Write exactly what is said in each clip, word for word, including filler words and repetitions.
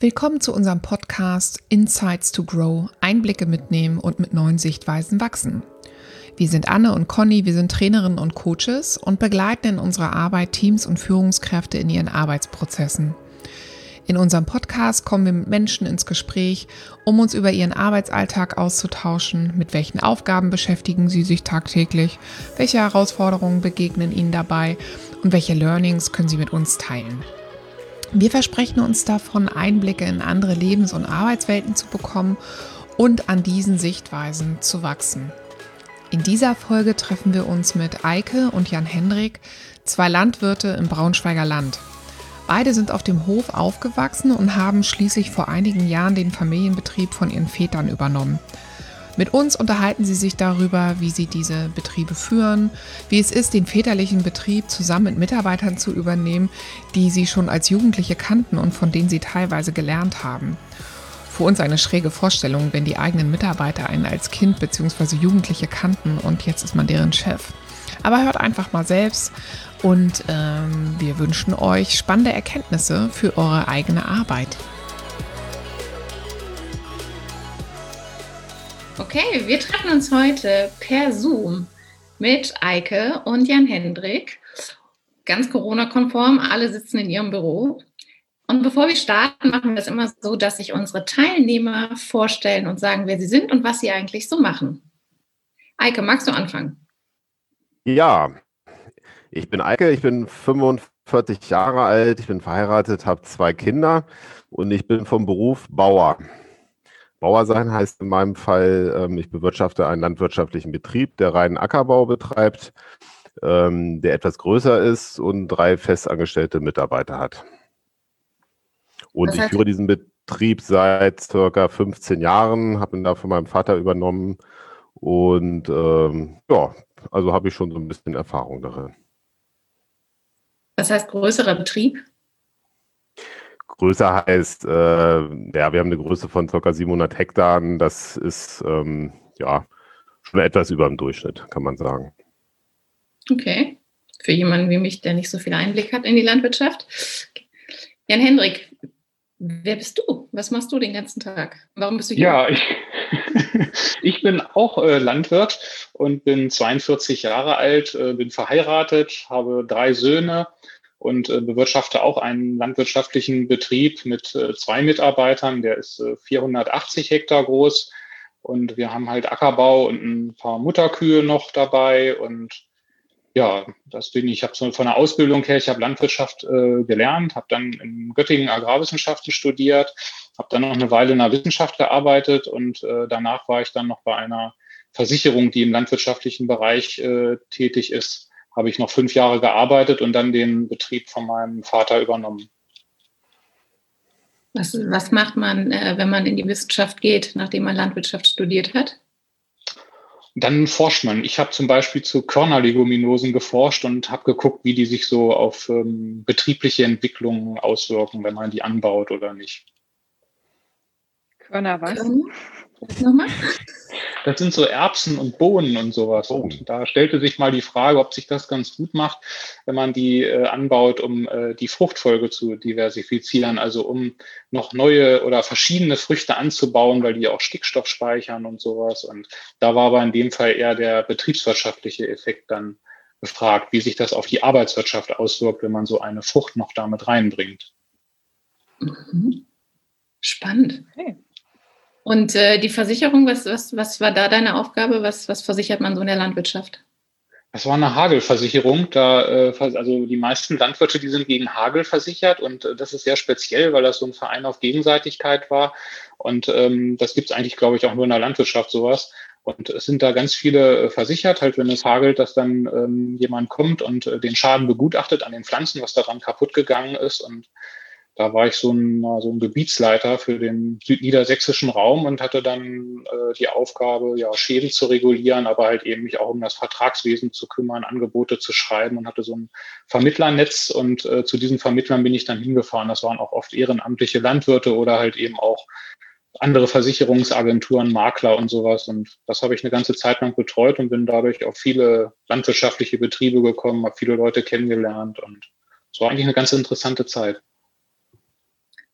Willkommen zu unserem Podcast Insights to Grow, Einblicke mitnehmen und mit neuen Sichtweisen wachsen. Wir sind Anne und Conny, wir sind Trainerinnen und Coaches und begleiten in unserer Arbeit Teams und Führungskräfte in ihren Arbeitsprozessen. In unserem Podcast kommen wir mit Menschen ins Gespräch, um uns über ihren Arbeitsalltag auszutauschen, mit welchen Aufgaben beschäftigen sie sich tagtäglich, welche Herausforderungen begegnen ihnen dabei und welche Learnings können sie mit uns teilen. Wir versprechen uns davon, Einblicke in andere Lebens- und Arbeitswelten zu bekommen und an diesen Sichtweisen zu wachsen. In dieser Folge treffen wir uns mit Eike und Jan Hendrik, zwei Landwirte im Braunschweiger Land. Beide sind auf dem Hof aufgewachsen und haben schließlich vor einigen Jahren den Familienbetrieb von ihren Vätern übernommen. Mit uns unterhalten sie sich darüber, wie sie diese Betriebe führen, wie es ist, den väterlichen Betrieb zusammen mit Mitarbeitern zu übernehmen, die sie schon als Jugendliche kannten und von denen sie teilweise gelernt haben. Für uns eine schräge Vorstellung, wenn die eigenen Mitarbeiter einen als Kind bzw. Jugendliche kannten und jetzt ist man deren Chef. Aber hört einfach mal selbst und ähm, wir wünschen euch spannende Erkenntnisse für eure eigene Arbeit. Okay, wir treffen uns heute per Zoom mit Eike und Jan Hendrik. Ganz Corona-konform, alle sitzen in ihrem Büro. Und bevor wir starten, machen wir es immer so, dass sich unsere Teilnehmer vorstellen und sagen, wer sie sind und was sie eigentlich so machen. Eike, magst du anfangen? Ja, ich bin Eike, ich bin fünfundvierzig Jahre alt, ich bin verheiratet, habe zwei Kinder und ich bin vom Beruf Bauer. Bauer sein heißt in meinem Fall, ich bewirtschafte einen landwirtschaftlichen Betrieb, der reinen Ackerbau betreibt, der etwas größer ist und drei festangestellte Mitarbeiter hat. Und das heißt, ich führe diesen Betrieb seit circa fünfzehn Jahren, habe ihn da von meinem Vater übernommen und ähm, ja, also habe ich schon so ein bisschen Erfahrung darin. Was heißt größerer Betrieb? Größer heißt, äh, ja, wir haben eine Größe von ca. siebenhundert Hektar. Das ist ähm, ja schon etwas über dem Durchschnitt, kann man sagen. Okay, für jemanden wie mich, der nicht so viel Einblick hat in die Landwirtschaft. Jan Hendrik, wer bist du? Was machst du den ganzen Tag? Warum bist du hier? Ja, ich, ich bin auch äh, Landwirt und bin zweiundvierzig Jahre alt, äh, bin verheiratet, habe drei Söhne und äh, bewirtschafte auch einen landwirtschaftlichen Betrieb mit äh, zwei Mitarbeitern. Der ist äh, vierhundertachtzig Hektar groß und wir haben halt Ackerbau und ein paar Mutterkühe noch dabei. Und ja, das bin ich. Ich habe so von der Ausbildung her, ich habe Landwirtschaft äh, gelernt, habe dann in Göttingen Agrarwissenschaften studiert, habe dann noch eine Weile in der Wissenschaft gearbeitet und äh, danach war ich dann noch bei einer Versicherung, die im landwirtschaftlichen Bereich äh, tätig ist. Habe ich noch fünf Jahre gearbeitet und dann den Betrieb von meinem Vater übernommen. Was, was macht man, äh, wenn man in die Wissenschaft geht, nachdem man Landwirtschaft studiert hat? Dann forscht man. Ich habe zum Beispiel zu Körnerleguminosen geforscht und habe geguckt, wie die sich so auf ähm, betriebliche Entwicklungen auswirken, wenn man die anbaut oder nicht. Körner was? Was nochmal? Das sind so Erbsen und Bohnen und sowas. Oh. Und da stellte sich mal die Frage, ob sich das ganz gut macht, wenn man die äh, anbaut, um äh, die Fruchtfolge zu diversifizieren, also um noch neue oder verschiedene Früchte anzubauen, weil die auch Stickstoff speichern und sowas. Und da war aber in dem Fall eher der betriebswirtschaftliche Effekt dann gefragt, wie sich das auf die Arbeitswirtschaft auswirkt, wenn man so eine Frucht noch damit reinbringt. Mhm. Spannend. Okay. Und äh, die Versicherung, was, was, was war da deine Aufgabe? Was, was versichert man so in der Landwirtschaft? Das war eine Hagelversicherung. Da, äh, also die meisten Landwirte, die sind gegen Hagel versichert und äh, das ist sehr speziell, weil das so ein Verein auf Gegenseitigkeit war. Und ähm, das gibt es eigentlich, glaube ich, auch nur in der Landwirtschaft sowas. Und es sind da ganz viele äh, versichert, halt wenn es hagelt, dass dann ähm, jemand kommt und äh, den Schaden begutachtet an den Pflanzen, was daran kaputt gegangen ist. Und da war ich so ein, so ein Gebietsleiter für den südniedersächsischen Raum und hatte dann äh, die Aufgabe, ja, Schäden zu regulieren, aber halt eben mich auch um das Vertragswesen zu kümmern, Angebote zu schreiben und hatte so ein Vermittlernetz und äh, zu diesen Vermittlern bin ich dann hingefahren. Das waren auch oft ehrenamtliche Landwirte oder halt eben auch andere Versicherungsagenturen, Makler und sowas. Und das habe ich eine ganze Zeit lang betreut und bin dadurch auf viele landwirtschaftliche Betriebe gekommen, habe viele Leute kennengelernt und es war eigentlich eine ganz interessante Zeit.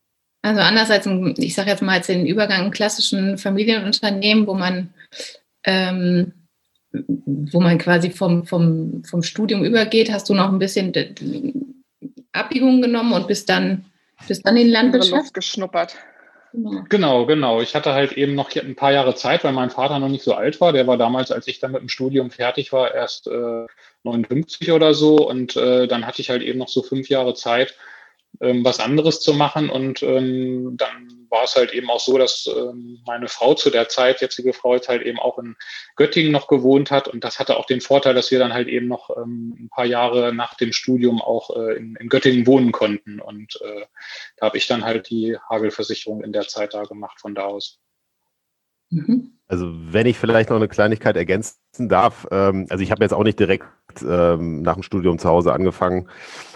Also anders als, ein, ich sage jetzt mal, als den Übergang im klassischen Familienunternehmen, wo man, ähm, wo man quasi vom, vom, vom Studium übergeht, hast du noch ein bisschen Abbiegung genommen und bist dann, bist dann in die Landwirtschaft Luft geschnuppert. Genau, genau. Ich hatte halt eben noch ein paar Jahre Zeit, weil mein Vater noch nicht so alt war. Der war damals, als ich dann mit dem Studium fertig war, erst äh, neunundfünfzig oder so. Und äh, dann hatte ich halt eben noch so fünf Jahre Zeit, ähm, was anderes zu machen. Und ähm, dann war es halt eben auch so, dass ähm, meine Frau zu der Zeit, jetzige Frau, jetzt halt eben auch in Göttingen noch gewohnt hat. Und das hatte auch den Vorteil, dass wir dann halt eben noch ähm, ein paar Jahre nach dem Studium auch äh, in, in Göttingen wohnen konnten. Und äh, da habe ich dann halt die Hagelversicherung in der Zeit da gemacht von da aus. Also wenn ich vielleicht noch eine Kleinigkeit ergänzen darf, ähm, also ich habe jetzt auch nicht direkt ähm, nach dem Studium zu Hause angefangen.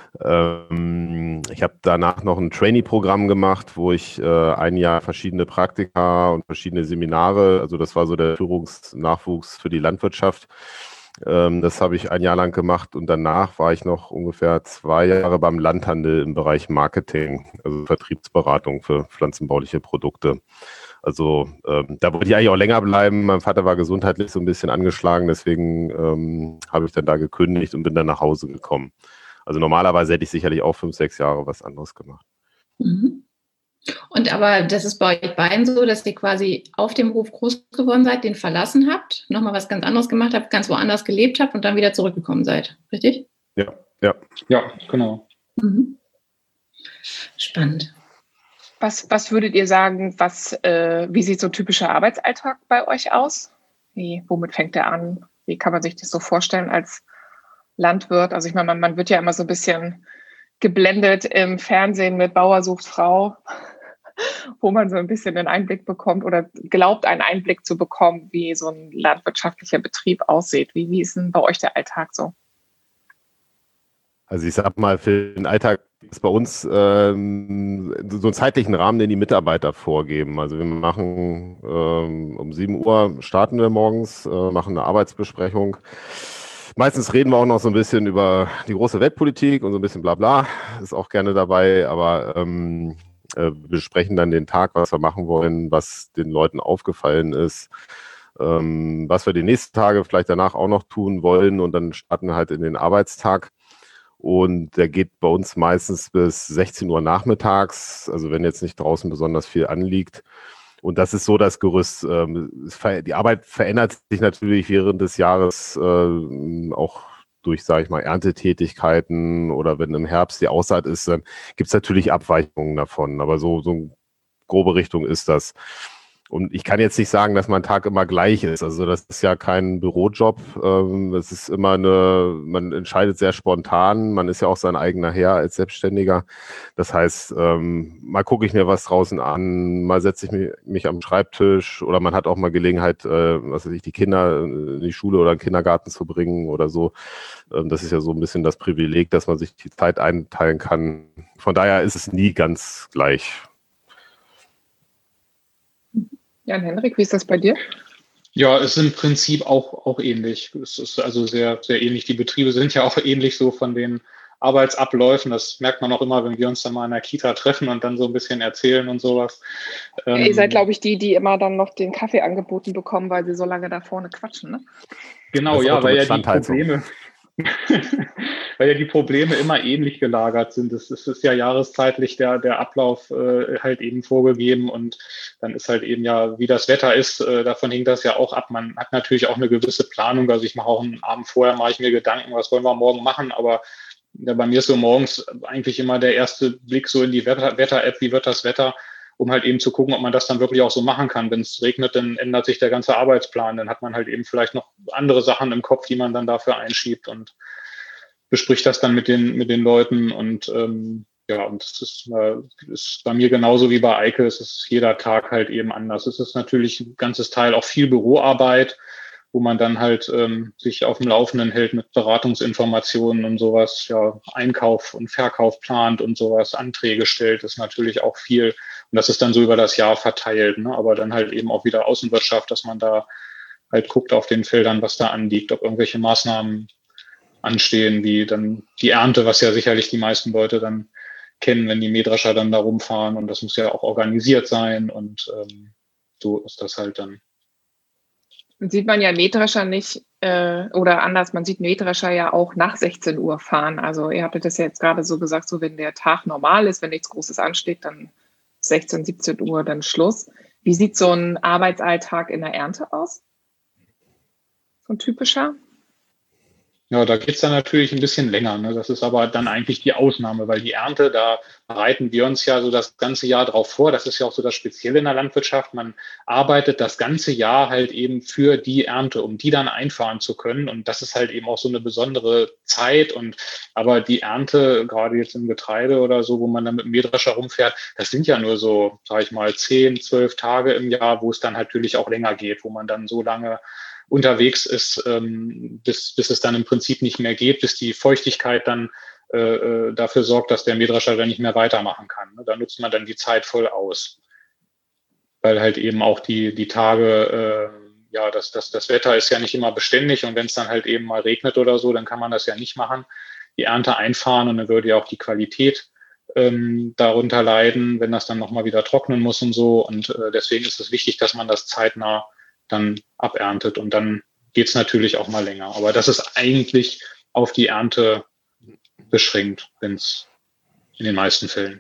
Ähm, ich habe danach noch ein Trainee-Programm gemacht, wo ich äh, ein Jahr verschiedene Praktika und verschiedene Seminare, also das war so der Führungsnachwuchs für die Landwirtschaft. Ähm, das habe ich ein Jahr lang gemacht und danach war ich noch ungefähr zwei Jahre beim Landhandel im Bereich Marketing, also Vertriebsberatung für pflanzenbauliche Produkte. Also ähm, da wollte ich eigentlich auch länger bleiben. Mein Vater war gesundheitlich so ein bisschen angeschlagen, deswegen ähm, habe ich dann da gekündigt und bin dann nach Hause gekommen. Also normalerweise hätte ich sicherlich auch fünf, sechs Jahre was anderes gemacht. Mhm. Und aber das ist bei euch beiden so, dass ihr quasi auf dem Hof groß geworden seid, den verlassen habt, nochmal was ganz anderes gemacht habt, ganz woanders gelebt habt und dann wieder zurückgekommen seid, richtig? Ja, ja. Ja, genau. Mhm. Spannend. Was, was würdet ihr sagen, was, äh, wie sieht so ein typischer Arbeitsalltag bei euch aus? Wie, womit fängt der an? Wie kann man sich das so vorstellen als Landwirt? Also ich meine, man, man wird ja immer so ein bisschen geblendet im Fernsehen mit Bauer sucht Frau, wo man so ein bisschen einen Einblick bekommt oder glaubt, einen Einblick zu bekommen, wie so ein landwirtschaftlicher Betrieb aussieht. Wie, wie ist denn bei euch der Alltag so? Also ich sag mal, für den Alltag ist bei uns ähm, so einen zeitlichen Rahmen, den die Mitarbeiter vorgeben. Also wir machen ähm, um sieben Uhr starten wir morgens, äh, machen eine Arbeitsbesprechung. Meistens reden wir auch noch so ein bisschen über die große Weltpolitik und so ein bisschen Blabla. Ist auch gerne dabei, aber ähm, äh, wir besprechen dann den Tag, was wir machen wollen, was den Leuten aufgefallen ist, ähm, was wir die nächsten Tage vielleicht danach auch noch tun wollen und dann starten wir halt in den Arbeitstag. Und der geht bei uns meistens bis sechzehn Uhr nachmittags, also wenn jetzt nicht draußen besonders viel anliegt. Und das ist so das Gerüst. Die Arbeit verändert sich natürlich während des Jahres auch durch, sage ich mal, Erntetätigkeiten oder wenn im Herbst die Aussaat ist, dann gibt es natürlich Abweichungen davon. Aber so, so eine grobe Richtung ist das. Und ich kann jetzt nicht sagen, dass mein Tag immer gleich ist. Also das ist ja kein Bürojob. Es ist immer eine, man entscheidet sehr spontan. Man ist ja auch sein eigener Herr als Selbstständiger. Das heißt, mal gucke ich mir was draußen an, mal setze ich mich, mich am Schreibtisch oder man hat auch mal Gelegenheit, was weiß ich, die Kinder in die Schule oder in den Kindergarten zu bringen oder so. Das ist ja so ein bisschen das Privileg, dass man sich die Zeit einteilen kann. Von daher ist es nie ganz gleich. Jan-Henrik, wie ist das bei dir? Ja, es ist im Prinzip auch, auch ähnlich. Es ist also sehr, sehr ähnlich. Die Betriebe sind ja auch ähnlich so von den Arbeitsabläufen. Das merkt man auch immer, wenn wir uns dann mal in der Kita treffen und dann so ein bisschen erzählen und sowas. Ja, ihr seid, glaube ich, die, die immer dann noch den Kaffee angeboten bekommen, weil sie so lange da vorne quatschen, ne? Genau, ja, weil ja die Probleme... weil ja die Probleme immer ähnlich gelagert sind. Es ist ja jahreszeitlich der, der Ablauf äh, halt eben vorgegeben und dann ist halt eben ja, wie das Wetter ist, äh, davon hängt das ja auch ab. Man hat natürlich auch eine gewisse Planung. Also ich mache auch einen Abend vorher, mache ich mir Gedanken, was wollen wir morgen machen, aber ja, bei mir ist so morgens eigentlich immer der erste Blick so in die Wetter, Wetter-App, wie wird das Wetter, um halt eben zu gucken, ob man das dann wirklich auch so machen kann. Wenn es regnet, dann ändert sich der ganze Arbeitsplan. Dann hat man halt eben vielleicht noch andere Sachen im Kopf, die man dann dafür einschiebt und bespricht das dann mit den, mit den Leuten. Und ähm, ja, und das ist, äh, ist bei mir genauso wie bei Eike. Es ist jeder Tag halt eben anders. Es ist natürlich ein ganzes Teil auch viel Büroarbeit, wo man dann halt ähm, sich auf dem Laufenden hält mit Beratungsinformationen und sowas, ja, Einkauf und Verkauf plant und sowas, Anträge stellt, ist natürlich auch viel. Und das ist dann so über das Jahr verteilt, ne? Aber dann halt eben auch wieder Außenwirtschaft, dass man da halt guckt auf den Feldern, was da anliegt, ob irgendwelche Maßnahmen anstehen, wie dann die Ernte, was ja sicherlich die meisten Leute dann kennen, wenn die Mähdrescher dann da rumfahren und das muss ja auch organisiert sein und ähm, so ist das halt dann. Dann sieht man ja Mähdrescher nicht, äh, oder anders, man sieht Mähdrescher ja auch nach sechzehn Uhr fahren. Also ihr hattet das ja jetzt gerade so gesagt, so wenn der Tag normal ist, wenn nichts Großes ansteht, dann sechzehn, siebzehn Uhr dann Schluss. Wie sieht so ein Arbeitsalltag in der Ernte aus? So ein typischer? Ja, da geht's dann natürlich ein bisschen länger. Ne? Das ist aber dann eigentlich die Ausnahme, weil die Ernte, da bereiten wir uns ja so das ganze Jahr drauf vor. Das ist ja auch so das Spezielle in der Landwirtschaft. Man arbeitet das ganze Jahr halt eben für die Ernte, um die dann einfahren zu können. Und das ist halt eben auch so eine besondere Zeit. Und aber die Ernte, gerade jetzt im Getreide oder so, wo man dann mit dem Mähdrescher rumfährt, das sind ja nur so, sage ich mal, zehn, zwölf Tage im Jahr, wo es dann natürlich auch länger geht, wo man dann so lange unterwegs ist, ähm, bis, bis es dann im Prinzip nicht mehr geht, bis die Feuchtigkeit dann äh, dafür sorgt, dass der Mähdrescher dann nicht mehr weitermachen kann. Da nutzt man dann die Zeit voll aus. Weil halt eben auch die, die Tage, äh, ja, das, das, das Wetter ist ja nicht immer beständig und wenn es dann halt eben mal regnet oder so, dann kann man das ja nicht machen. Die Ernte einfahren und dann würde ja auch die Qualität ähm, darunter leiden, wenn das dann nochmal wieder trocknen muss und so. Und äh, deswegen ist es wichtig, dass man das zeitnah dann aberntet und dann geht es natürlich auch mal länger. Aber das ist eigentlich auf die Ernte beschränkt, wenn es in den meisten Fällen.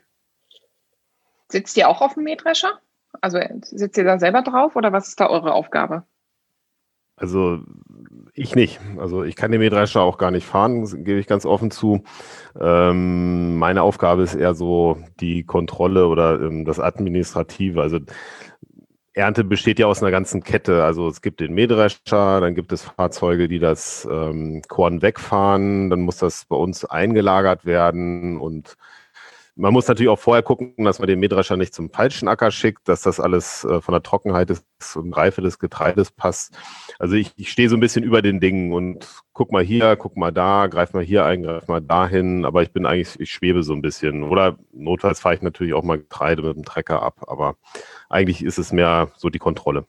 Sitzt ihr auch auf dem Mähdrescher? Also sitzt ihr da selber drauf oder was ist da eure Aufgabe? Also ich nicht. Also ich kann den Mähdrescher auch gar nicht fahren, das gebe ich ganz offen zu. Ähm, meine Aufgabe ist eher so die Kontrolle oder ähm, das Administrative. Also Ernte besteht ja aus einer ganzen Kette. Also es gibt den Mähdrescher, dann gibt es Fahrzeuge, die das ähm, Korn wegfahren, dann muss das bei uns eingelagert werden und man muss natürlich auch vorher gucken, dass man den Mähdrescher nicht zum falschen Acker schickt, dass das alles äh, von der Trockenheit des, und Reife des Getreides passt. Also ich, ich stehe so ein bisschen über den Dingen und guck mal hier, guck mal da, greif mal hier ein, greif mal dahin, aber ich bin eigentlich, ich schwebe so ein bisschen. Oder notfalls fahre ich natürlich auch mal Getreide mit dem Trecker ab, aber eigentlich ist es mehr so die Kontrolle.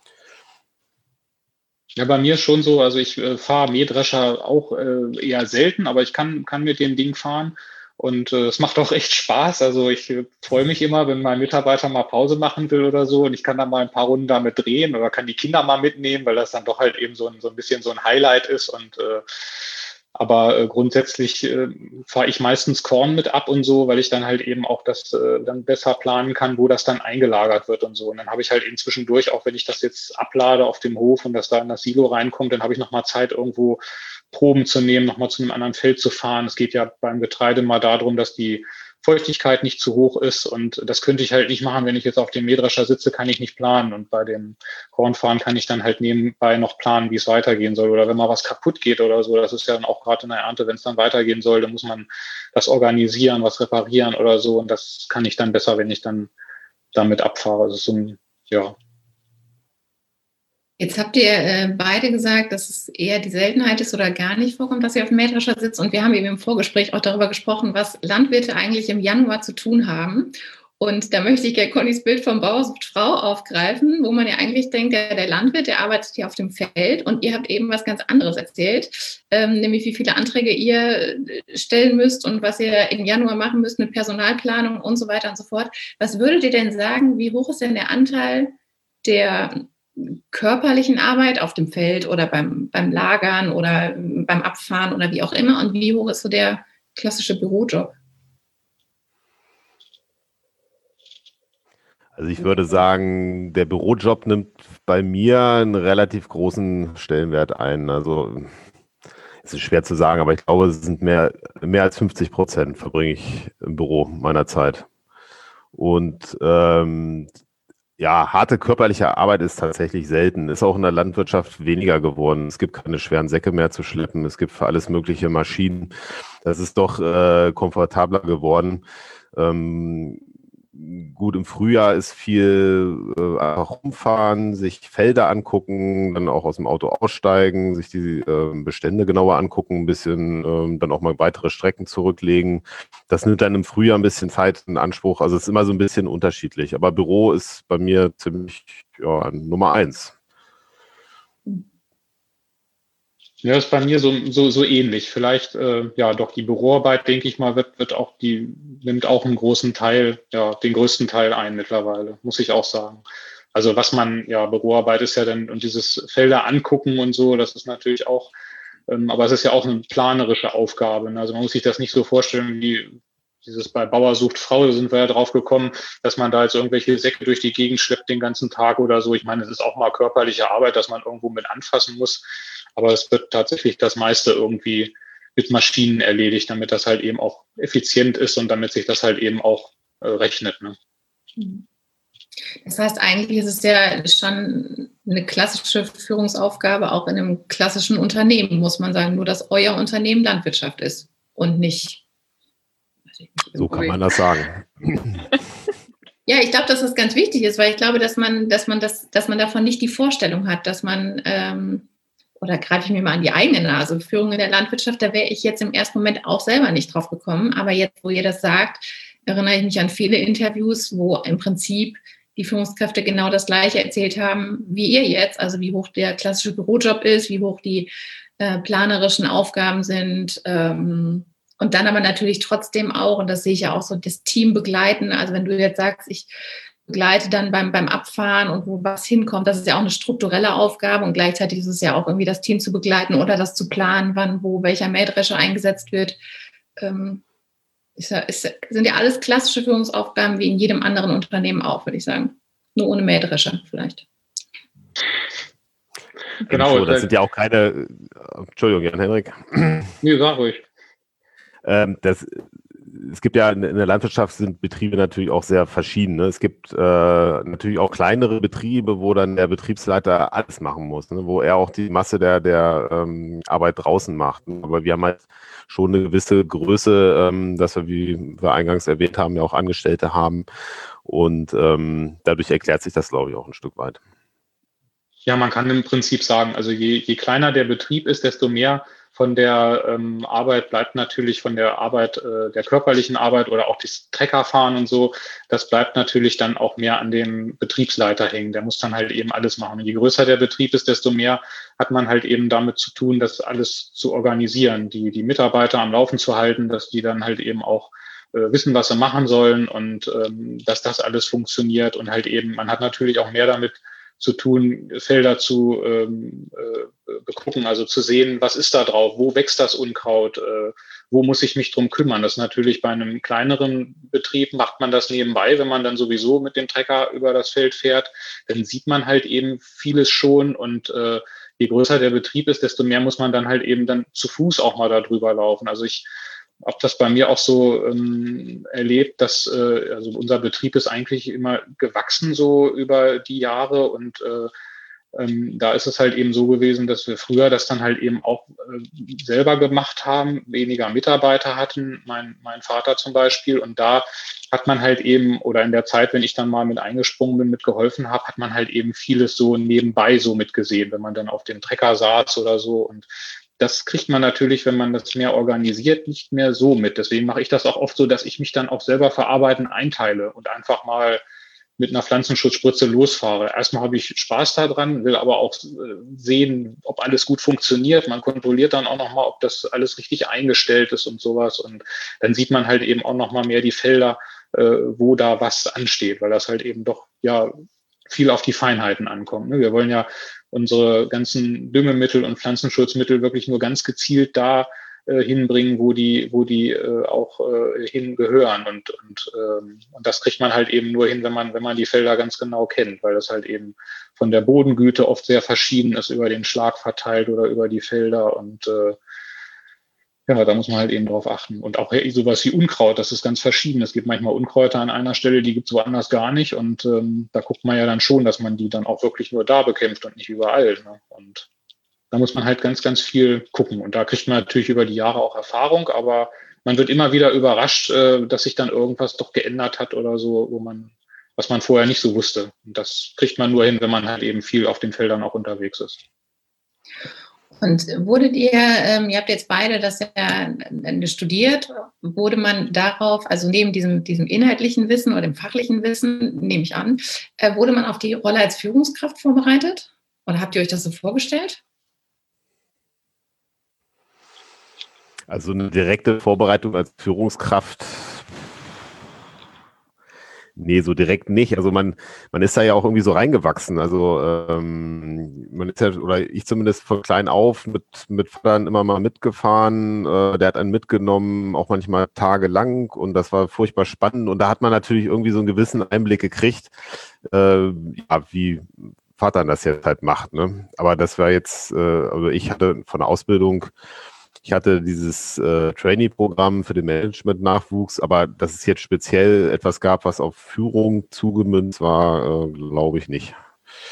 Ja, bei mir schon so, also ich äh, fahre Mähdrescher auch äh, eher selten, aber ich kann, kann mit dem Ding fahren. Und äh, es macht auch echt Spaß. Also ich äh, freue mich immer, wenn mein Mitarbeiter mal Pause machen will oder so und ich kann dann mal ein paar Runden damit drehen oder kann die Kinder mal mitnehmen, weil das dann doch halt eben so ein, so ein bisschen so ein Highlight ist. Und äh, aber äh, grundsätzlich äh, fahre ich meistens Korn mit ab und so, weil ich dann halt eben auch das äh, dann besser planen kann, wo das dann eingelagert wird und so. Und dann habe ich halt eben zwischendurch, auch wenn ich das jetzt ablade auf dem Hof und das da in das Silo reinkommt, dann habe ich nochmal Zeit, irgendwo Proben zu nehmen, nochmal zu einem anderen Feld zu fahren. Es geht ja beim Getreide mal darum, dass die Feuchtigkeit nicht zu hoch ist und das könnte ich halt nicht machen, wenn ich jetzt auf dem Mähdrescher sitze, kann ich nicht planen und bei dem Kornfahren kann ich dann halt nebenbei noch planen, wie es weitergehen soll oder wenn mal was kaputt geht oder so, das ist ja dann auch gerade in der Ernte, wenn es dann weitergehen soll, dann muss man das organisieren, was reparieren oder so und das kann ich dann besser, wenn ich dann damit abfahre. Das ist so ein, ja. Jetzt habt ihr äh, beide gesagt, dass es eher die Seltenheit ist oder gar nicht vorkommt, dass ihr auf dem Mähdrescher sitzt. Und wir haben eben im Vorgespräch auch darüber gesprochen, was Landwirte eigentlich im Januar zu tun haben. Und da möchte ich gerne Connys Bild vom Bauer sucht Frau aufgreifen, wo man ja eigentlich denkt, der, der Landwirt, der arbeitet hier auf dem Feld und ihr habt eben was ganz anderes erzählt, ähm, nämlich wie viele Anträge ihr stellen müsst und was ihr im Januar machen müsst mit Personalplanung und so weiter und so fort. Was würdet ihr denn sagen, wie hoch ist denn der Anteil der körperlichen Arbeit auf dem Feld oder beim, beim Lagern oder beim Abfahren oder wie auch immer und wie hoch ist so der klassische Bürojob? Also ich würde sagen, der Bürojob nimmt bei mir einen relativ großen Stellenwert ein. Also es ist schwer zu sagen, aber ich glaube, es sind mehr, mehr als fünfzig Prozent verbringe ich im Büro meiner Zeit. Und ähm, ja, harte körperliche Arbeit ist tatsächlich selten. Ist auch in der Landwirtschaft weniger geworden. Es gibt keine schweren Säcke mehr zu schleppen. Es gibt für alles mögliche Maschinen. Das ist doch äh, komfortabler geworden. Ähm, gut, im Frühjahr ist viel äh, einfach rumfahren, sich Felder angucken, dann auch aus dem Auto aussteigen, sich die äh, Bestände genauer angucken, ein bisschen äh, dann auch mal weitere Strecken zurücklegen. Das nimmt dann im Frühjahr ein bisschen Zeit in Anspruch. Also es ist immer so ein bisschen unterschiedlich. Aber Büro ist bei mir ziemlich ja, Nummer eins. Ja, ist bei mir so, so, so ähnlich. Vielleicht, äh, ja, doch die Büroarbeit, denke ich mal, wird, wird auch die, nimmt auch einen großen Teil, ja, den größten Teil ein mittlerweile, muss ich auch sagen. Also was man, ja, Büroarbeit ist ja dann, und dieses Felder angucken und so, das ist natürlich auch, ähm, aber es ist ja auch eine planerische Aufgabe. Ne? Also man muss sich das nicht so vorstellen, wie dieses bei Bauer sucht Frau, da sind wir ja drauf gekommen, dass man da jetzt irgendwelche Säcke durch die Gegend schleppt den ganzen Tag oder so. Ich meine, es ist auch mal körperliche Arbeit, dass man irgendwo mit anfassen muss. Aber es wird tatsächlich das meiste irgendwie mit Maschinen erledigt, damit das halt eben auch effizient ist und damit sich das halt eben auch äh, rechnet. Ne? Das heißt, eigentlich ist es ja schon eine klassische Führungsaufgabe, auch in einem klassischen Unternehmen, muss man sagen, nur dass euer Unternehmen Landwirtschaft ist und nicht. Weiß ich nicht So kann man das sagen. Ja, ich glaube, dass das ganz wichtig ist, weil ich glaube, dass man, dass man das, dass man davon nicht die Vorstellung hat, dass man ähm, oder greife ich mir mal an die eigene Nase, Führung in der Landwirtschaft, da wäre ich jetzt im ersten Moment auch selber nicht drauf gekommen. Aber jetzt, wo ihr das sagt, erinnere ich mich an viele Interviews, wo im Prinzip die Führungskräfte genau das Gleiche erzählt haben, wie ihr jetzt. Also wie hoch der klassische Bürojob ist, wie hoch die äh, planerischen Aufgaben sind. Ähm, und dann aber natürlich trotzdem auch, und das sehe ich ja auch so, das Team begleiten. Also wenn du jetzt sagst, ich begleite dann beim, beim Abfahren und wo was hinkommt. Das ist ja auch eine strukturelle Aufgabe und gleichzeitig ist es ja auch irgendwie das Team zu begleiten oder das zu planen, wann, wo, welcher Mähdrescher eingesetzt wird. Ähm, ist, ist, sind ja alles klassische Führungsaufgaben wie in jedem anderen Unternehmen auch, würde ich sagen. Nur ohne Mähdrescher vielleicht. Genau. So, das sind ja auch keine, Entschuldigung, Jan-Henrik. Nee, sag ruhig. Ähm, das Es gibt ja in der Landwirtschaft sind Betriebe natürlich auch sehr verschieden. Ne? Es gibt äh, natürlich auch kleinere Betriebe, wo dann der Betriebsleiter alles machen muss, ne? Wo er auch die Masse der, der ähm, Arbeit draußen macht. Aber wir haben halt schon eine gewisse Größe, ähm, dass wir, wie wir eingangs erwähnt haben, ja auch Angestellte haben. Und ähm, dadurch erklärt sich das, glaube ich, auch ein Stück weit. Ja, man kann im Prinzip sagen, also je, je kleiner der Betrieb ist, desto mehr von der ähm, Arbeit bleibt natürlich von der Arbeit, äh, der körperlichen Arbeit oder auch das Treckerfahren und so, das bleibt natürlich dann auch mehr an dem Betriebsleiter hängen. Der muss dann halt eben alles machen. Und je größer der Betrieb ist, desto mehr hat man halt eben damit zu tun, das alles zu organisieren, die, die Mitarbeiter am Laufen zu halten, dass die dann halt eben auch äh, wissen, was sie machen sollen und ähm, dass das alles funktioniert und halt eben, man hat natürlich auch mehr damit zu tun, Felder zu ähm, äh, begucken, also zu sehen, was ist da drauf, wo wächst das Unkraut, äh, wo muss ich mich drum kümmern. Das ist natürlich bei einem kleineren Betrieb, macht man das nebenbei, wenn man dann sowieso mit dem Trecker über das Feld fährt, dann sieht man halt eben vieles schon und äh, je größer der Betrieb ist, desto mehr muss man dann halt eben dann zu Fuß auch mal da drüber laufen. Also ich habe das bei mir auch so ähm, erlebt, dass äh, also unser Betrieb ist eigentlich immer gewachsen so über die Jahre und äh, ähm, da ist es halt eben so gewesen, dass wir früher das dann halt eben auch äh, selber gemacht haben, weniger Mitarbeiter hatten, mein, mein Vater zum Beispiel und da hat man halt eben, oder in der Zeit, wenn ich dann mal mit eingesprungen bin, mitgeholfen habe, hat man halt eben vieles so nebenbei so mitgesehen, wenn man dann auf dem Trecker saß oder so und das kriegt man natürlich, wenn man das mehr organisiert, nicht mehr so mit. Deswegen mache ich das auch oft so, dass ich mich dann auch selber für Arbeiten einteile und einfach mal mit einer Pflanzenschutzspritze losfahre. Erstmal habe ich Spaß daran, will aber auch sehen, ob alles gut funktioniert. Man kontrolliert dann auch nochmal, ob das alles richtig eingestellt ist und sowas. Und dann sieht man halt eben auch nochmal mehr die Felder, wo da was ansteht, weil das halt eben doch ja viel auf die Feinheiten ankommt. Wir wollen ja unsere ganzen Düngemittel und Pflanzenschutzmittel wirklich nur ganz gezielt da äh, hinbringen, wo die, wo die äh, auch äh, hingehören. Und, und, ähm, und das kriegt man halt eben nur hin, wenn man, wenn man die Felder ganz genau kennt, weil das halt eben von der Bodengüte oft sehr verschieden ist, über den Schlag verteilt oder über die Felder. Und äh, ja, da muss man halt eben drauf achten. Und auch sowas wie Unkraut, das ist ganz verschieden. Es gibt manchmal Unkräuter an einer Stelle, die gibt es woanders gar nicht. Und ähm, da guckt man ja dann schon, dass man die dann auch wirklich nur da bekämpft und nicht überall. Ne? Und da muss man halt ganz, ganz viel gucken. Und da kriegt man natürlich über die Jahre auch Erfahrung, aber man wird immer wieder überrascht, äh, dass sich dann irgendwas doch geändert hat oder so, wo man, was man vorher nicht so wusste. Und das kriegt man nur hin, wenn man halt eben viel auf den Feldern auch unterwegs ist. Und wurdet ihr, ähm, ihr habt jetzt beide das ja studiert, wurde man darauf, also neben diesem, diesem inhaltlichen Wissen oder dem fachlichen Wissen, nehme ich an, äh, wurde man auf die Rolle als Führungskraft vorbereitet? Oder habt ihr euch das so vorgestellt? Also eine direkte Vorbereitung als Führungskraft, nee, so direkt nicht. Also man, man ist da ja auch irgendwie so reingewachsen. Also ähm, man ist ja, oder ich zumindest von klein auf mit, mit Vatern immer mal mitgefahren. Äh, der hat einen mitgenommen, auch manchmal tagelang, und das war furchtbar spannend. Und da hat man natürlich irgendwie so einen gewissen Einblick gekriegt, äh, ja, wie Vater das jetzt halt macht. Ne? Aber das war jetzt, äh, also ich hatte von der Ausbildung, ich hatte dieses äh, Trainee-Programm für den Management-Nachwuchs, aber dass es jetzt speziell etwas gab, was auf Führung zugemünzt war, äh, glaube ich nicht.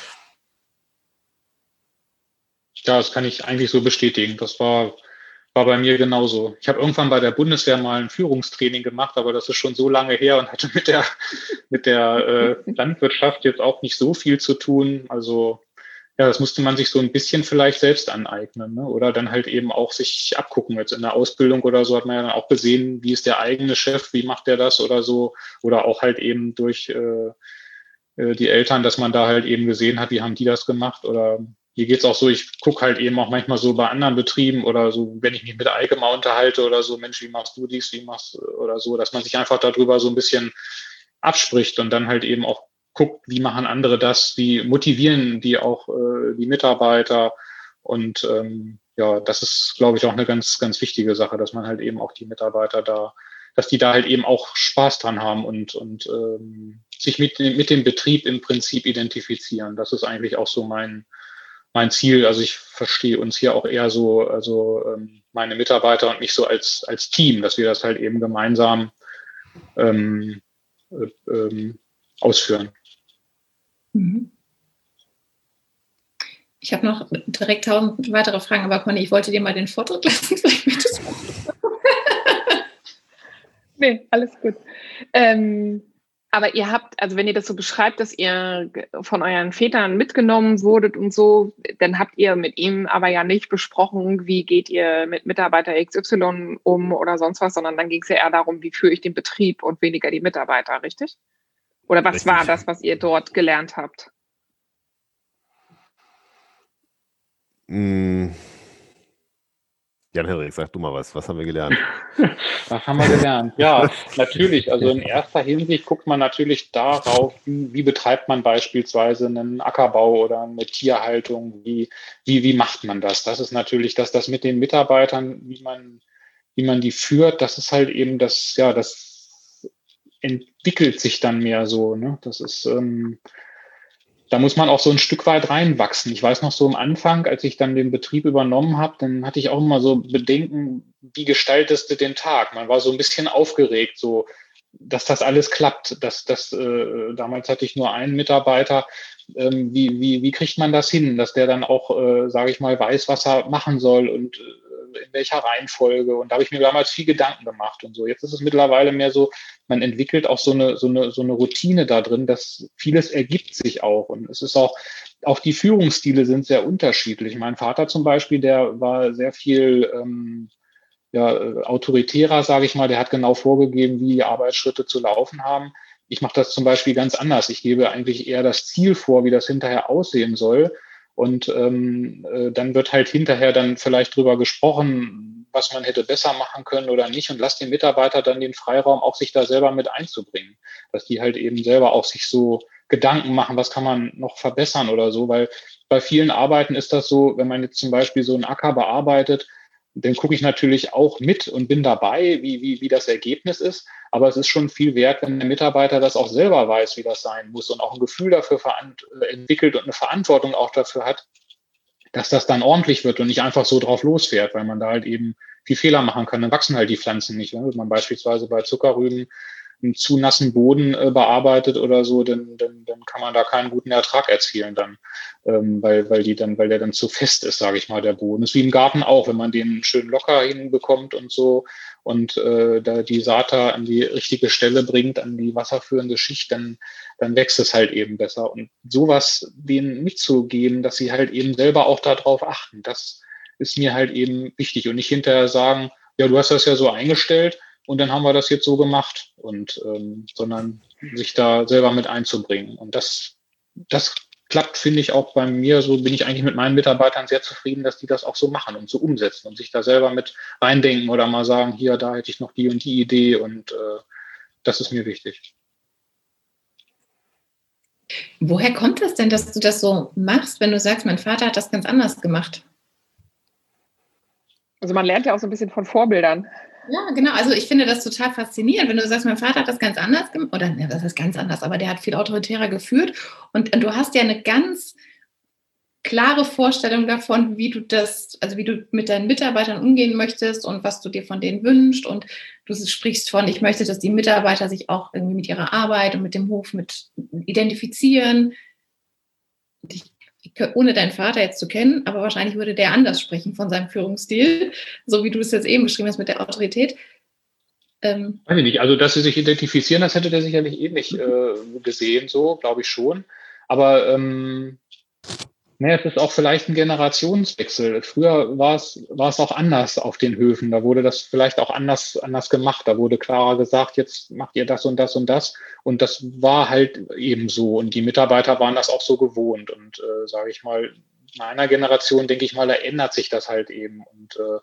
Ja, das kann ich eigentlich so bestätigen. Das war, war bei mir genauso. Ich habe irgendwann bei der Bundeswehr mal ein Führungstraining gemacht, aber das ist schon so lange her und hatte mit der, mit der äh, Landwirtschaft jetzt auch nicht so viel zu tun. Also ja, das musste man sich so ein bisschen vielleicht selbst aneignen, ne? Oder dann halt eben auch sich abgucken. Jetzt in der Ausbildung oder so hat man ja dann auch gesehen, wie ist der eigene Chef, wie macht der das oder so. Oder auch halt eben durch äh, die Eltern, dass man da halt eben gesehen hat, wie haben die das gemacht. Oder hier geht's auch so, ich gucke halt eben auch manchmal so bei anderen Betrieben oder so, wenn ich mich mit Eike mal unterhalte oder so, Mensch, wie machst du dies, wie machst du oder so, dass man sich einfach darüber so ein bisschen abspricht und dann halt eben auch guckt, wie machen andere das, wie motivieren die auch äh, die Mitarbeiter. Und ähm, ja, das ist, glaube ich, auch eine ganz, ganz wichtige Sache, dass man halt eben auch die Mitarbeiter da, dass die da halt eben auch Spaß dran haben und, und ähm, sich mit, mit dem Betrieb im Prinzip identifizieren. Das ist eigentlich auch so mein, mein Ziel. Also ich verstehe uns hier auch eher so, also ähm, meine Mitarbeiter und mich so als, als Team, dass wir das halt eben gemeinsam ähm, äh, ähm, ausführen. Ich habe noch direkt tausend weitere Fragen, aber Conny, ich wollte dir mal den Vortritt lassen. Vielleicht möchtest du. Nee, alles gut. Ähm, aber ihr habt, also wenn ihr das so beschreibt, dass ihr von euren Vätern mitgenommen wurdet und so, dann habt ihr mit ihm aber ja nicht besprochen, wie geht ihr mit Mitarbeiter X Y um oder sonst was, sondern dann ging es ja eher darum, wie führe ich den Betrieb und weniger die Mitarbeiter, richtig? Oder was Richtig. war das, was ihr dort gelernt habt? Mm. Jan-Henrik, sag du mal was. Was haben wir gelernt? Was haben wir gelernt? Ja, natürlich. Also in erster Hinsicht guckt man natürlich darauf, wie, wie betreibt man beispielsweise einen Ackerbau oder eine Tierhaltung, wie, wie, wie macht man das? Das ist natürlich, dass das mit den Mitarbeitern, wie man, wie man die führt, das ist halt eben das, ja, das entwickelt sich dann mehr so, ne? Das ist, ähm, da muss man auch so ein Stück weit reinwachsen. Ich weiß noch so am Anfang, als ich dann den Betrieb übernommen habe, dann hatte ich auch immer so Bedenken, wie gestaltest du den Tag? Man war so ein bisschen aufgeregt, so, dass das alles klappt. Dass, dass, äh, damals hatte ich nur einen Mitarbeiter. Ähm, wie, wie, wie kriegt man das hin, dass der dann auch, äh, sage ich mal, weiß, was er machen soll und äh, in welcher Reihenfolge? Und da habe ich mir damals viel Gedanken gemacht und so. Jetzt ist es mittlerweile mehr so, man entwickelt auch so eine, so eine, so eine Routine da drin, dass vieles ergibt sich auch. Und es ist auch, auch die Führungsstile sind sehr unterschiedlich. Mein Vater zum Beispiel, der war sehr viel ähm, ja, autoritärer, sage ich mal. Der hat genau vorgegeben, wie die Arbeitsschritte zu laufen haben. Ich mache das zum Beispiel ganz anders. Ich gebe eigentlich eher das Ziel vor, wie das hinterher aussehen soll. Und ähm, äh, dann wird halt hinterher dann vielleicht drüber gesprochen, was man hätte besser machen können oder nicht, und lasst den Mitarbeiter dann den Freiraum, auch sich da selber mit einzubringen, dass die halt eben selber auch sich so Gedanken machen, was kann man noch verbessern oder so, weil bei vielen Arbeiten ist das so, wenn man jetzt zum Beispiel so einen Acker bearbeitet, dann gucke ich natürlich auch mit und bin dabei, wie, wie, wie das Ergebnis ist. Aber es ist schon viel wert, wenn der Mitarbeiter das auch selber weiß, wie das sein muss und auch ein Gefühl dafür entwickelt und eine Verantwortung auch dafür hat, dass das dann ordentlich wird und nicht einfach so drauf losfährt, weil man da halt eben viel Fehler machen kann. Dann wachsen halt die Pflanzen nicht. Wenn man beispielsweise bei Zuckerrüben einen zu nassen Boden äh, bearbeitet oder so, dann, dann, dann kann man da keinen guten Ertrag erzielen dann, ähm, weil, weil die dann, weil der dann zu fest ist, sage ich mal, der Boden. Das ist wie im Garten auch, wenn man den schön locker hinbekommt und so und äh, da die Saat da an die richtige Stelle bringt, an die wasserführende Schicht, dann, dann wächst es halt eben besser. Und sowas denen mitzugeben, dass sie halt eben selber auch darauf achten, das ist mir halt eben wichtig und nicht hinterher sagen, ja, du hast das ja so eingestellt, und dann haben wir das jetzt so gemacht, und ähm, sondern sich da selber mit einzubringen. Und das, das klappt, finde ich auch bei mir, so bin ich eigentlich mit meinen Mitarbeitern sehr zufrieden, dass die das auch so machen und so umsetzen und sich da selber mit reindenken oder mal sagen, hier, da hätte ich noch die und die Idee und äh, das ist mir wichtig. Woher kommt das denn, dass du das so machst, wenn du sagst, mein Vater hat das ganz anders gemacht? Also man lernt ja auch so ein bisschen von Vorbildern. Ja, genau. Also ich finde das total faszinierend, wenn du sagst, mein Vater hat das ganz anders gemacht, oder ne, das ist ganz anders, aber der hat viel autoritärer geführt und, und du hast ja eine ganz klare Vorstellung davon, wie du das, also wie du mit deinen Mitarbeitern umgehen möchtest und was du dir von denen wünschst und du sprichst von, ich möchte, dass die Mitarbeiter sich auch irgendwie mit ihrer Arbeit und mit dem Hof mit identifizieren. Ich, ohne deinen Vater jetzt zu kennen, aber wahrscheinlich würde der anders sprechen von seinem Führungsstil, so wie du es jetzt eben beschrieben hast mit der Autorität. Ähm, Weiß ich nicht, also dass sie sich identifizieren, das hätte der sicherlich ähnlich äh, gesehen, so glaube ich schon. Aber ähm, ne, es ist auch vielleicht ein Generationswechsel. Früher war es, war es auch anders auf den Höfen. Da wurde das vielleicht auch anders, anders gemacht. Da wurde klarer gesagt, jetzt macht ihr das und das und das. Und das war halt eben so. Und die Mitarbeiter waren das auch so gewohnt. Und äh, sage ich mal, meiner Generation, denke ich mal, da ändert sich das halt eben. Und äh,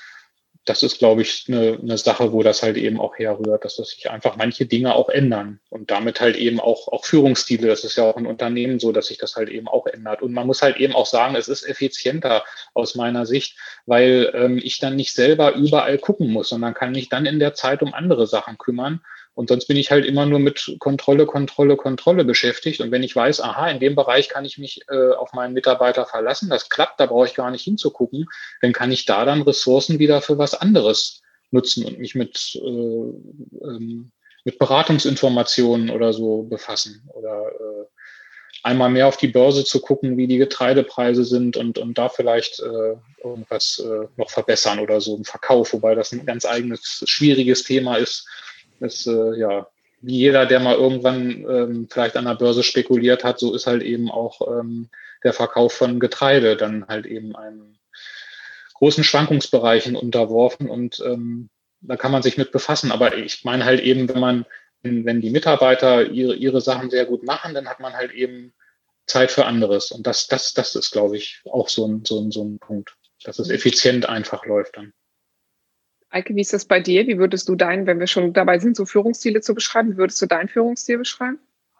das ist, glaube ich, eine, eine Sache, wo das halt eben auch herrührt, dass das sich einfach manche Dinge auch ändern und damit halt eben auch, auch Führungsstile. Das ist ja auch ein Unternehmen so, dass sich das halt eben auch ändert. Und man muss halt eben auch sagen, es ist effizienter aus meiner Sicht, weil ähm, ich dann nicht selber überall gucken muss, sondern kann mich dann in der Zeit um andere Sachen kümmern. Und sonst bin ich halt immer nur mit Kontrolle, Kontrolle, Kontrolle beschäftigt. Und wenn ich weiß, aha, in dem Bereich kann ich mich äh, auf meinen Mitarbeiter verlassen, das klappt, da brauche ich gar nicht hinzugucken, dann kann ich da dann Ressourcen wieder für was anderes nutzen und mich mit, äh, ähm, mit Beratungsinformationen oder so befassen. Oder äh, einmal mehr auf die Börse zu gucken, wie die Getreidepreise sind und, und da vielleicht äh, irgendwas äh, noch verbessern oder so im Verkauf, wobei das ein ganz eigenes, schwieriges Thema ist. Das, äh, ja, wie jeder, der mal irgendwann ähm, vielleicht an der Börse spekuliert hat, so ist halt eben auch ähm, der Verkauf von Getreide dann halt eben einem großen Schwankungsbereichen unterworfen und ähm, da kann man sich mit befassen. Aber ich meine halt eben, wenn man, wenn die Mitarbeiter ihre, ihre Sachen sehr gut machen, dann hat man halt eben Zeit für anderes. Und das, das, das ist, glaube ich, auch so ein, so ein, so ein Punkt, dass es effizient einfach läuft dann. Eike, wie ist das bei dir? Wie würdest du deinen, wenn wir schon dabei sind, so Führungsstile zu beschreiben, wie würdest du deinen Führungsstil beschreiben?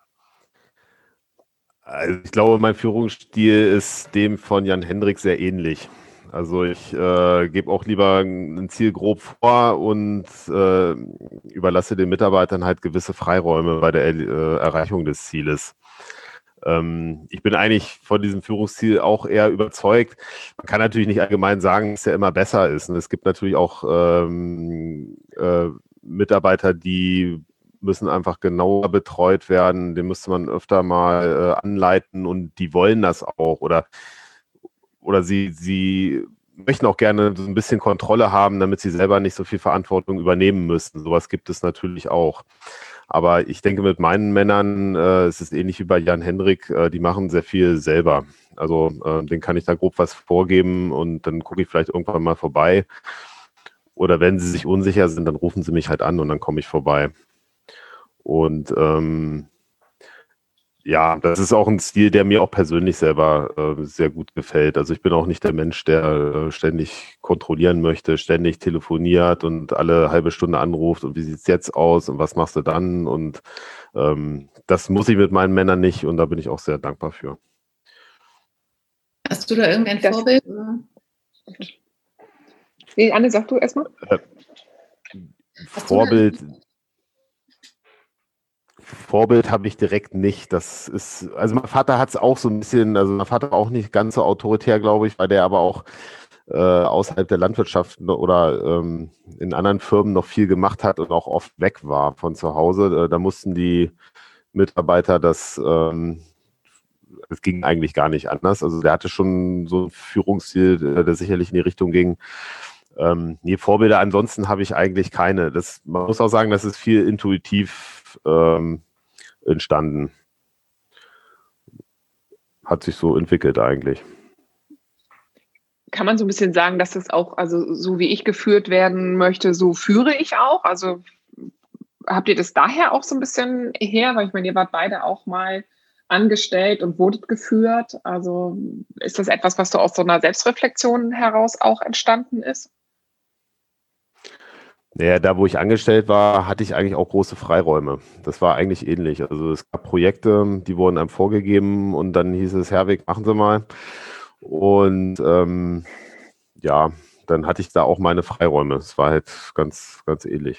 Also ich glaube, mein Führungsstil ist dem von Jan Hendrik sehr ähnlich. Also ich äh, gebe auch lieber ein Ziel grob vor und äh, überlasse den Mitarbeitern halt gewisse Freiräume bei der äh, Erreichung des Zieles. Ähm, ich bin eigentlich von diesem Führungsstil auch eher überzeugt. Man kann natürlich nicht allgemein sagen, dass er immer besser ist. Und es gibt natürlich auch ähm, äh, Mitarbeiter, die müssen einfach genauer betreut werden. Den müsste man öfter mal äh, anleiten und die wollen das auch. Oder, oder sie, sie möchten auch gerne so ein bisschen Kontrolle haben, damit sie selber nicht so viel Verantwortung übernehmen müssen. Sowas gibt es natürlich auch. Aber ich denke, mit meinen Männern äh, es ist ähnlich wie bei Jan Hendrik, äh, die machen sehr viel selber. Also äh, denen kann ich da grob was vorgeben und dann gucke ich vielleicht irgendwann mal vorbei. Oder wenn sie sich unsicher sind, dann rufen sie mich halt an und dann komme ich vorbei. Und ähm, ja, das ist auch ein Stil, der mir auch persönlich selber äh, sehr gut gefällt. Also ich bin auch nicht der Mensch, der äh, ständig kontrollieren möchte, ständig telefoniert und alle halbe Stunde anruft und wie sieht es jetzt aus und was machst du dann? Und ähm, das muss ich mit meinen Männern nicht und da bin ich auch sehr dankbar für. Hast du da irgendein das Vorbild? Nee, Anne, sag du erstmal. Äh, Vorbild... Vorbild habe ich direkt nicht. Das ist, also mein Vater hat es auch so ein bisschen, also mein Vater auch nicht ganz so autoritär, glaube ich, weil der aber auch äh, außerhalb der Landwirtschaft oder ähm, in anderen Firmen noch viel gemacht hat und auch oft weg war von zu Hause. Äh, da mussten die Mitarbeiter das, ähm, es ging eigentlich gar nicht anders. Also der hatte schon so ein Führungsstil, der sicherlich in die Richtung ging. Ähm, nee, Vorbilder ansonsten habe ich eigentlich keine. Das, man muss auch sagen, das ist viel intuitiv ähm, entstanden. Hat sich so entwickelt eigentlich. Kann man so ein bisschen sagen, dass das auch, also so wie ich geführt werden möchte, so führe ich auch? Also habt ihr das daher auch so ein bisschen her? Weil ich meine, ihr wart beide auch mal angestellt und wurdet geführt? Also ist das etwas, was so aus so einer Selbstreflexion heraus auch entstanden ist? Naja, da wo ich angestellt war, hatte ich eigentlich auch große Freiräume. Das war eigentlich ähnlich. Also es gab Projekte, die wurden einem vorgegeben und dann hieß es, Herwig, machen Sie mal. Und ähm, ja, dann hatte ich da auch meine Freiräume. Es war halt ganz, ganz ähnlich.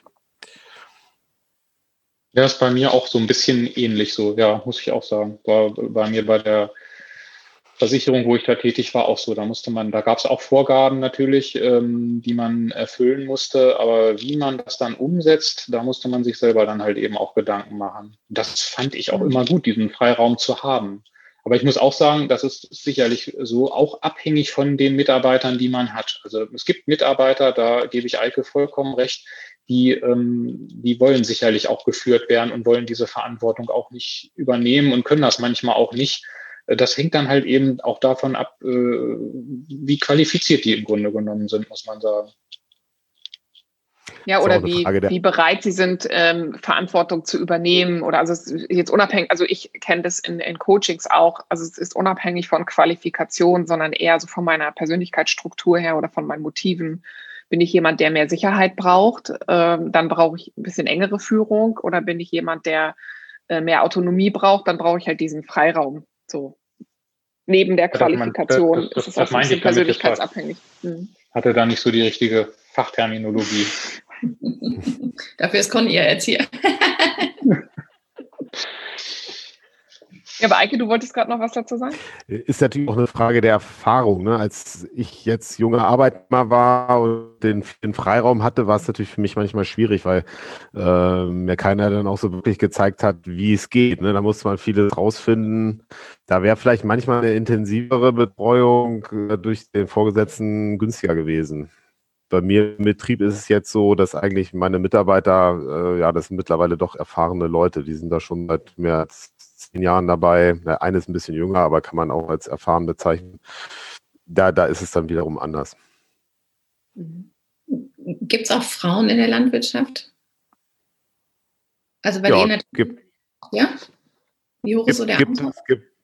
Ja, ist bei mir auch so ein bisschen ähnlich so, ja, muss ich auch sagen. War bei mir bei der Versicherung, wo ich da tätig war, auch so. Da musste man, da gab es auch Vorgaben natürlich, ähm, die man erfüllen musste, aber wie man das dann umsetzt, da musste man sich selber dann halt eben auch Gedanken machen. Das fand ich auch immer gut, diesen Freiraum zu haben. Aber ich muss auch sagen, das ist sicherlich so auch abhängig von den Mitarbeitern, die man hat. Also es gibt Mitarbeiter, da gebe ich Eike vollkommen recht, die, ähm, die wollen sicherlich auch geführt werden und wollen diese Verantwortung auch nicht übernehmen und können das manchmal auch nicht. Das hängt dann halt eben auch davon ab, äh, wie qualifiziert die im Grunde genommen sind, muss man sagen. Ja, oder wie, wie bereit sie sind, ähm, Verantwortung zu übernehmen. Oder also es ist jetzt unabhängig, also ich kenne das in, in Coachings auch, also es ist unabhängig von Qualifikation, sondern eher so von meiner Persönlichkeitsstruktur her oder von meinen Motiven. Bin ich jemand, der mehr Sicherheit braucht, ähm, dann brauche ich ein bisschen engere Führung. Oder bin ich jemand, der äh, mehr Autonomie braucht, dann brauche ich halt diesen Freiraum. So neben der Qualifikation. Das, das, das, ist es auch ein bisschen persönlichkeitsabhängig. Hm. Hatte da nicht so die richtige Fachterminologie. Dafür ist Conny ja jetzt hier. Ja, aber Eike, du wolltest gerade noch was dazu sagen? Ist natürlich auch eine Frage der Erfahrung. Ne? Als ich jetzt junger Arbeitnehmer war und den, den Freiraum hatte, war es natürlich für mich manchmal schwierig, weil äh, mir keiner dann auch so wirklich gezeigt hat, wie es geht. Ne? Da musste man vieles rausfinden. Da wäre vielleicht manchmal eine intensivere Betreuung äh, durch den Vorgesetzten günstiger gewesen. Bei mir im Betrieb ist es jetzt so, dass eigentlich meine Mitarbeiter, äh, ja, das sind mittlerweile doch erfahrene Leute, die sind da schon seit mehr als zehn Jahren dabei. Der eine ist ein bisschen jünger, aber kann man auch als erfahren bezeichnen. Da, da ist es dann wiederum anders. Gibt es auch Frauen in der Landwirtschaft? Also weil ja, ihr natürlich, gibt, ja? Wie hoch gibt, ist so der gibt, Anteil? es gibt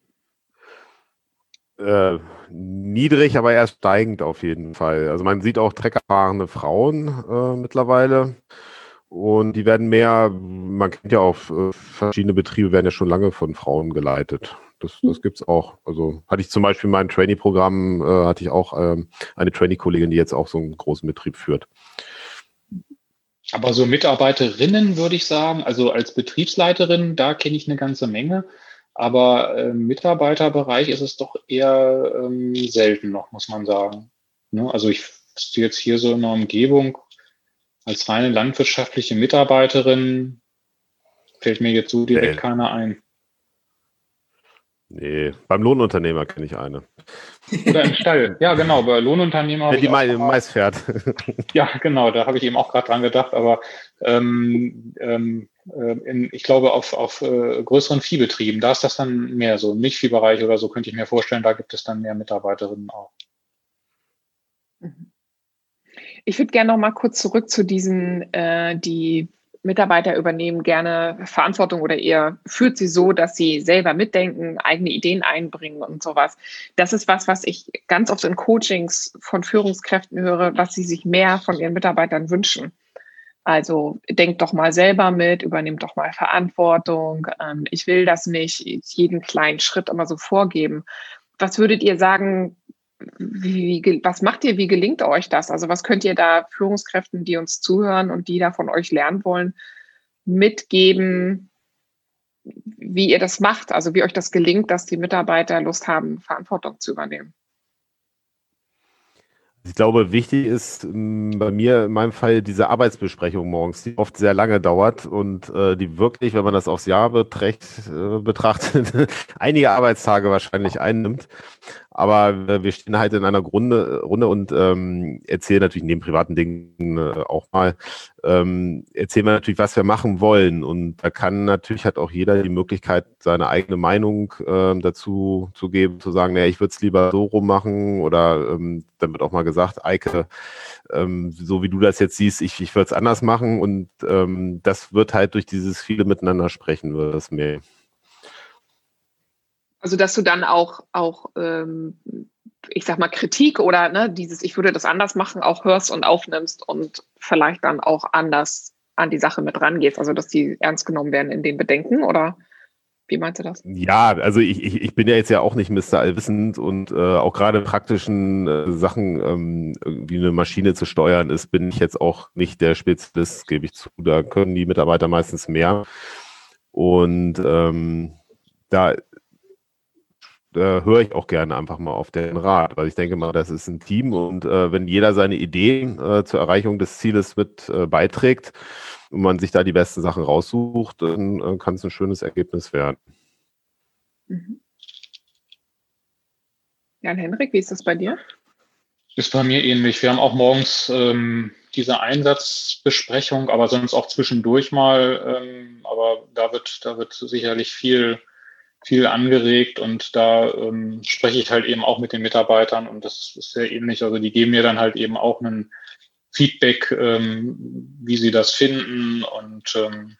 äh, niedrig, aber eher steigend auf jeden Fall. Also man sieht auch treckerfahrene Frauen äh, mittlerweile. Und die werden mehr, man kennt ja auch, äh, verschiedene Betriebe werden ja schon lange von Frauen geleitet. Das, das gibt es auch. Also hatte ich zum Beispiel in meinem Trainee-Programm, äh, hatte ich auch ähm, eine Trainee-Kollegin, die jetzt auch so einen großen Betrieb führt. Aber so Mitarbeiterinnen würde ich sagen, also als Betriebsleiterin, da kenne ich eine ganze Menge. Aber äh, im Mitarbeiterbereich ist es doch eher ähm, selten noch, muss man sagen. Ne? Also ich stehe jetzt hier so in einer Umgebung, als reine landwirtschaftliche Mitarbeiterin fällt mir jetzt so direkt nee. keiner ein. Nee, beim Lohnunternehmer kenne ich eine. Oder im Stall. Ja, genau, bei Lohnunternehmer. Ja, die Mais, Mais fährt. Ja, genau, da habe ich eben auch gerade dran gedacht. Aber ähm, ähm, in, ich glaube, auf, auf äh, größeren Viehbetrieben, da ist das dann mehr so. Im Milchviehbereich oder so könnte ich mir vorstellen, da gibt es dann mehr Mitarbeiterinnen auch. Ich würde gerne noch mal kurz zurück zu diesen, äh, die Mitarbeiter übernehmen gerne Verantwortung oder ihr führt sie so, dass sie selber mitdenken, eigene Ideen einbringen und sowas. Das ist was, was ich ganz oft in Coachings von Führungskräften höre, was sie sich mehr von ihren Mitarbeitern wünschen. Also denkt doch mal selber mit, übernehmt doch mal Verantwortung. Ähm, ich will das nicht jeden kleinen Schritt immer so vorgeben. Was würdet ihr sagen, Wie, wie, was macht ihr, wie gelingt euch das? Also was könnt ihr da Führungskräften, die uns zuhören und die da von euch lernen wollen, mitgeben, wie ihr das macht? Also wie euch das gelingt, dass die Mitarbeiter Lust haben, Verantwortung zu übernehmen? Ich glaube, wichtig ist mh, bei mir in meinem Fall diese Arbeitsbesprechung morgens, die oft sehr lange dauert und äh, die wirklich, wenn man das aufs Jahr beträgt, äh, betrachtet, einige Arbeitstage wahrscheinlich einnimmt. Aber äh, wir stehen halt in einer Runde, Runde und ähm, erzählen natürlich neben privaten Dingen äh, auch mal, ähm, erzählen wir natürlich, was wir machen wollen. Und da kann natürlich halt auch jeder die Möglichkeit, seine eigene Meinung äh, dazu zu geben, zu sagen, naja, ich würde es lieber so rummachen oder ähm, dann wird auch mal gesagt, Eike, ähm, so wie du das jetzt siehst, ich, ich würde es anders machen. Und ähm, das wird halt durch dieses viele Miteinander sprechen, wird das mehr. Also dass du dann auch, auch ähm, ich sag mal, Kritik oder ne, dieses, ich würde das anders machen, auch hörst und aufnimmst und vielleicht dann auch anders an die Sache mit rangehst. Also dass die ernst genommen werden in den Bedenken, oder wie meinst du das? Ja, also ich, ich, ich bin ja jetzt ja auch nicht Mister Allwissend und äh, auch gerade praktischen äh, Sachen, ähm, wie eine Maschine zu steuern ist, bin ich jetzt auch nicht der Spezialist, gebe ich zu. Da können die Mitarbeiter meistens mehr. Und ähm, da Da höre ich auch gerne einfach mal auf den Rat, weil ich denke mal, das ist ein Team und äh, wenn jeder seine Ideen äh, zur Erreichung des Zieles mit äh, beiträgt und man sich da die besten Sachen raussucht, dann äh, kann es ein schönes Ergebnis werden. Mhm. Jan-Henrik, wie ist das bei dir? Ist bei mir ähnlich. Wir haben auch morgens ähm, diese Einsatzbesprechung, aber sonst auch zwischendurch mal. Ähm, aber da wird, da wird sicherlich viel viel angeregt und da ähm, spreche ich halt eben auch mit den Mitarbeitern und das ist sehr ähnlich. Also die geben mir dann halt eben auch ein Feedback, ähm, wie sie das finden und ähm,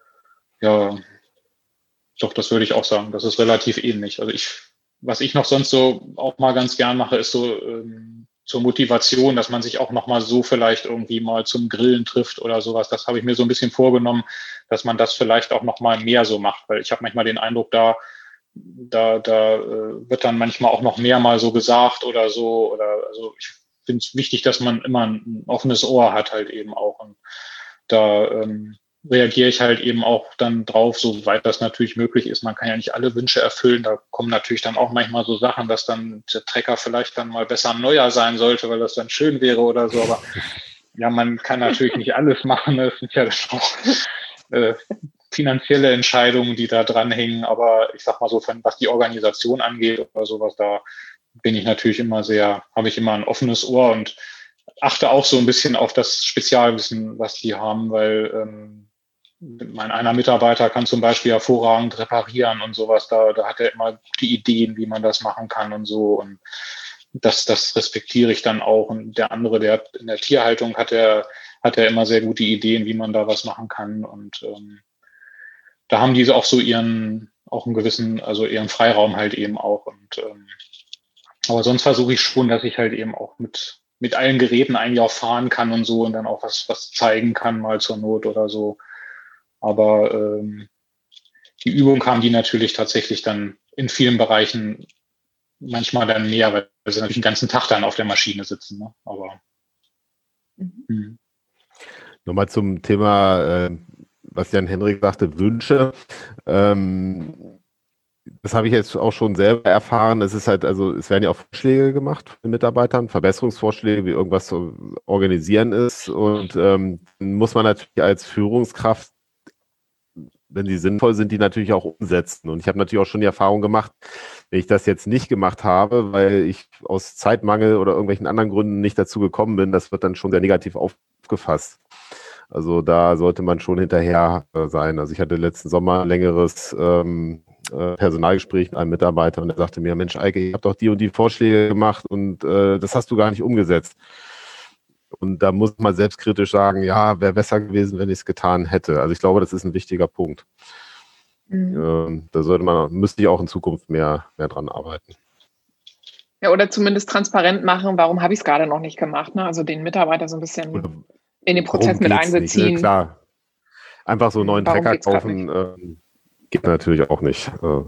ja, doch, das würde ich auch sagen. Das ist relativ ähnlich. Also ich, was ich noch sonst so auch mal ganz gern mache, ist so ähm, zur Motivation, dass man sich auch noch mal so vielleicht irgendwie mal zum Grillen trifft oder sowas. Das habe ich mir so ein bisschen vorgenommen, dass man das vielleicht auch noch mal mehr so macht, weil ich habe manchmal den Eindruck, da da da äh, wird dann manchmal auch noch mehr mal so gesagt oder so oder also ich finde es wichtig, dass man immer ein, ein offenes Ohr hat halt eben auch und da ähm, reagiere ich halt eben auch dann drauf, soweit das natürlich möglich ist. Man kann ja nicht alle Wünsche erfüllen. Da kommen natürlich dann auch manchmal so Sachen, dass dann der Trecker vielleicht dann mal besser ein neuer sein sollte, weil das dann schön wäre oder so. Aber ja, man kann natürlich nicht alles machen. Das sind ja dann auch äh, finanzielle Entscheidungen, die da dranhängen. Aber ich sag mal so, was die Organisation angeht oder sowas, da bin ich natürlich immer sehr, habe ich immer ein offenes Ohr und achte auch so ein bisschen auf das Spezialwissen, was die haben, weil ähm, mein einer Mitarbeiter kann zum Beispiel hervorragend reparieren und sowas. Da, da hat er immer gute Ideen, wie man das machen kann und so. Und das, das respektiere ich dann auch. Und der andere, der in der Tierhaltung hat er, hat er immer sehr gute Ideen, wie man da was machen kann. Und ähm, da haben diese auch so ihren, auch einen gewissen, also ihren Freiraum halt eben auch. Und ähm, aber sonst versuche ich schon, dass ich halt eben auch mit mit allen Geräten eigentlich auch fahren kann und so und dann auch was was zeigen kann mal zur Not oder so. Aber ähm, die Übung haben die natürlich tatsächlich dann in vielen Bereichen manchmal dann mehr, weil sie natürlich den ganzen Tag dann auf der Maschine sitzen. Ne? Aber Mhm. hm. Nochmal zum Thema, äh, was Jan-Henrik sagte, Wünsche. Ähm, das habe ich jetzt auch schon selber erfahren. Es ist halt, also es werden ja auch Vorschläge gemacht von Mitarbeitern, Verbesserungsvorschläge, wie irgendwas zu organisieren ist. Und ähm, muss man natürlich als Führungskraft, wenn die sinnvoll sind, die natürlich auch umsetzen. Und ich habe natürlich auch schon die Erfahrung gemacht, wenn ich das jetzt nicht gemacht habe, weil ich aus Zeitmangel oder irgendwelchen anderen Gründen nicht dazu gekommen bin, das wird dann schon sehr negativ aufgefasst. Also da sollte man schon hinterher sein. Also ich hatte letzten Sommer ein längeres ähm, Personalgespräch mit einem Mitarbeiter und er sagte mir, Mensch, Eike, ich habe doch die und die Vorschläge gemacht und äh, das hast du gar nicht umgesetzt. Und da muss man selbstkritisch sagen, ja, wäre besser gewesen, wenn ich es getan hätte. Also ich glaube, das ist ein wichtiger Punkt. Mhm. Ähm, da sollte man, müsste ich auch in Zukunft mehr, mehr dran arbeiten. Ja, oder zumindest transparent machen, warum habe ich es gerade noch nicht gemacht. Ne? Also den Mitarbeiter so ein bisschen oder in den Prozess mit einbeziehen. Nicht, ne? Klar. Einfach so einen neuen warum Trecker kaufen äh, geht natürlich auch nicht. Äh,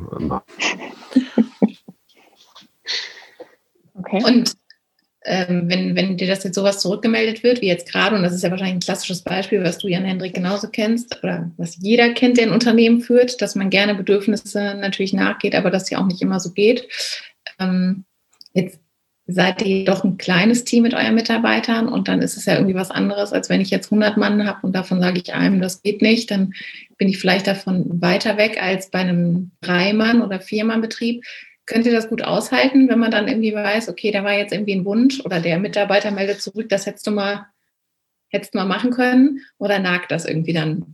okay. Und ähm, wenn, wenn dir das jetzt sowas zurückgemeldet wird, wie jetzt gerade, und das ist ja wahrscheinlich ein klassisches Beispiel, was du, Jan-Henrik, genauso kennst, oder was jeder kennt, der ein Unternehmen führt, dass man gerne Bedürfnisse natürlich nachgeht, aber das ja auch nicht immer so geht. Ähm, jetzt seid ihr doch ein kleines Team mit euren Mitarbeitern und dann ist es ja irgendwie was anderes, als wenn ich jetzt hundert Mann habe und davon sage ich einem, das geht nicht, dann bin ich vielleicht davon weiter weg als bei einem Drei-Mann- oder Vier-Mann-Betrieb. Könnt ihr das gut aushalten, wenn man dann irgendwie weiß, okay, da war jetzt irgendwie ein Wunsch oder der Mitarbeiter meldet zurück, das hättest du mal, hättest du mal machen können, oder nagt das irgendwie dann?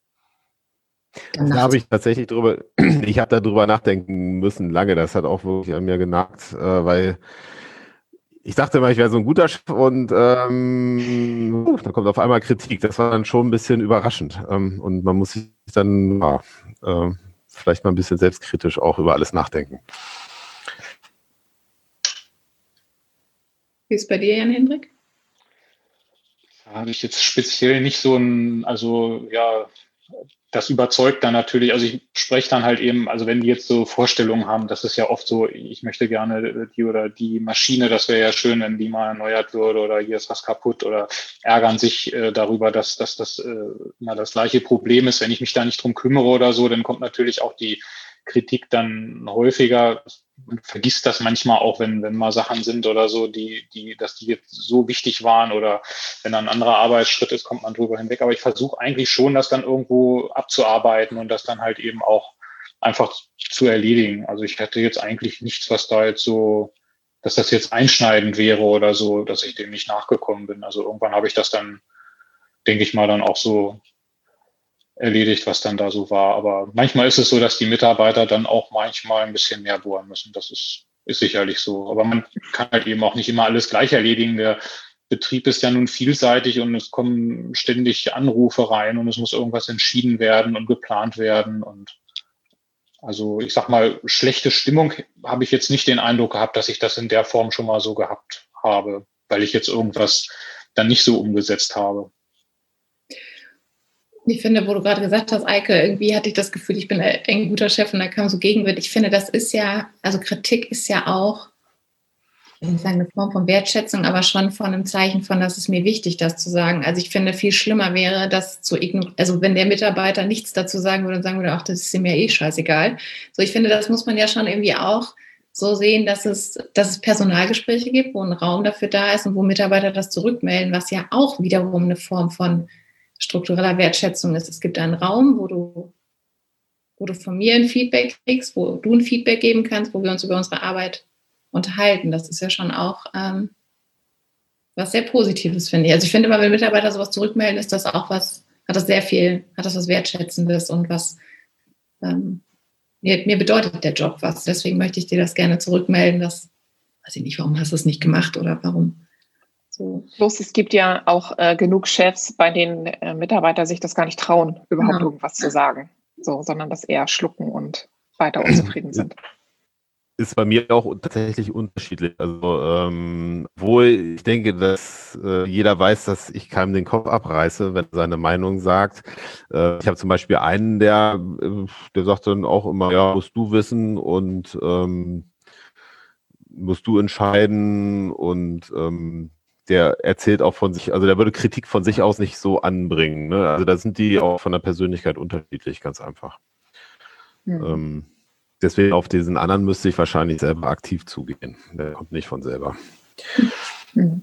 Da habe ich tatsächlich drüber, ich habe da drüber nachdenken müssen lange, das hat auch wirklich an mir genagt, äh, weil ich dachte immer, ich wäre so ein guter Chef und ähm, uh, da kommt auf einmal Kritik. Das war dann schon ein bisschen überraschend ähm, und man muss sich dann ja, äh, vielleicht mal ein bisschen selbstkritisch auch über alles nachdenken. Wie ist es bei dir, Jan-Hendrik? Da habe ich jetzt speziell nicht so ein, also ja, das überzeugt dann natürlich, also ich spreche dann halt eben, also wenn die jetzt so Vorstellungen haben, das ist ja oft so, ich möchte gerne die oder die Maschine, das wäre ja schön, wenn die mal erneuert würde oder hier ist was kaputt oder ärgern sich äh, darüber, dass, dass das äh, mal das gleiche Problem ist. Wenn ich mich da nicht drum kümmere oder so, dann kommt natürlich auch die Kritik dann häufiger. Man vergisst das manchmal auch, wenn, wenn mal Sachen sind oder so, die, die, dass die jetzt so wichtig waren oder wenn dann ein anderer Arbeitsschritt ist, kommt man drüber hinweg. Aber ich versuche eigentlich schon, das dann irgendwo abzuarbeiten und das dann halt eben auch einfach zu erledigen. Also ich hätte jetzt eigentlich nichts, was da jetzt so, dass das jetzt einschneidend wäre oder so, dass ich dem nicht nachgekommen bin. Also irgendwann habe ich das dann, denke ich mal, dann auch so erledigt, was dann da so war. Aber manchmal ist es so, dass die Mitarbeiter dann auch manchmal ein bisschen mehr bohren müssen. Das ist, ist sicherlich so. Aber man kann halt eben auch nicht immer alles gleich erledigen. Der Betrieb ist ja nun vielseitig und es kommen ständig Anrufe rein und es muss irgendwas entschieden werden und geplant werden. Und also ich sag mal, schlechte Stimmung habe ich jetzt nicht den Eindruck gehabt, dass ich das in der Form schon mal so gehabt habe, weil ich jetzt irgendwas dann nicht so umgesetzt habe. Ich finde, wo du gerade gesagt hast, Eike, irgendwie hatte ich das Gefühl, ich bin ein guter Chef und da kam so Gegenwind. Ich finde, das ist ja, also Kritik ist ja auch, ich will nicht sagen, eine Form von Wertschätzung, aber schon von einem Zeichen von, das ist mir wichtig, das zu sagen. Also ich finde, viel schlimmer wäre, das zu ignorieren. Also wenn der Mitarbeiter nichts dazu sagen würde und sagen würde, ach, das ist mir eh scheißegal. So, ich finde, das muss man ja schon irgendwie auch so sehen, dass es, dass es Personalgespräche gibt, wo ein Raum dafür da ist und wo Mitarbeiter das zurückmelden, was ja auch wiederum eine Form von struktureller Wertschätzung ist. Es gibt einen Raum, wo du, wo du von mir ein Feedback kriegst, wo du ein Feedback geben kannst, wo wir uns über unsere Arbeit unterhalten. Das ist ja schon auch ähm, was sehr Positives, finde ich. Also ich finde immer, wenn Mitarbeiter sowas zurückmelden, ist das auch was, hat das sehr viel, hat das was Wertschätzendes und was ähm, mir, mir bedeutet der Job was. Deswegen möchte ich dir das gerne zurückmelden, dass, weiß ich nicht, warum hast du es nicht gemacht oder warum. So. Bloß es gibt ja auch äh, genug Chefs, bei denen äh, Mitarbeiter sich das gar nicht trauen, überhaupt Genau. irgendwas zu sagen, so, sondern das eher schlucken und weiter unzufrieden sind. Ist bei mir auch tatsächlich unterschiedlich. Also, ähm, wo ich denke, dass äh, jeder weiß, dass ich keinem den Kopf abreiße, wenn er seine Meinung sagt. Äh, ich habe zum Beispiel einen, der, äh, der sagt dann auch immer, ja, musst du wissen und ähm, musst du entscheiden und ähm, der erzählt auch von sich, also der würde Kritik von sich aus nicht so anbringen. Ne? Also da sind die auch von der Persönlichkeit unterschiedlich, ganz einfach. Mhm. Ähm, deswegen auf diesen anderen müsste ich wahrscheinlich selber aktiv zugehen. Der kommt nicht von selber. Mhm.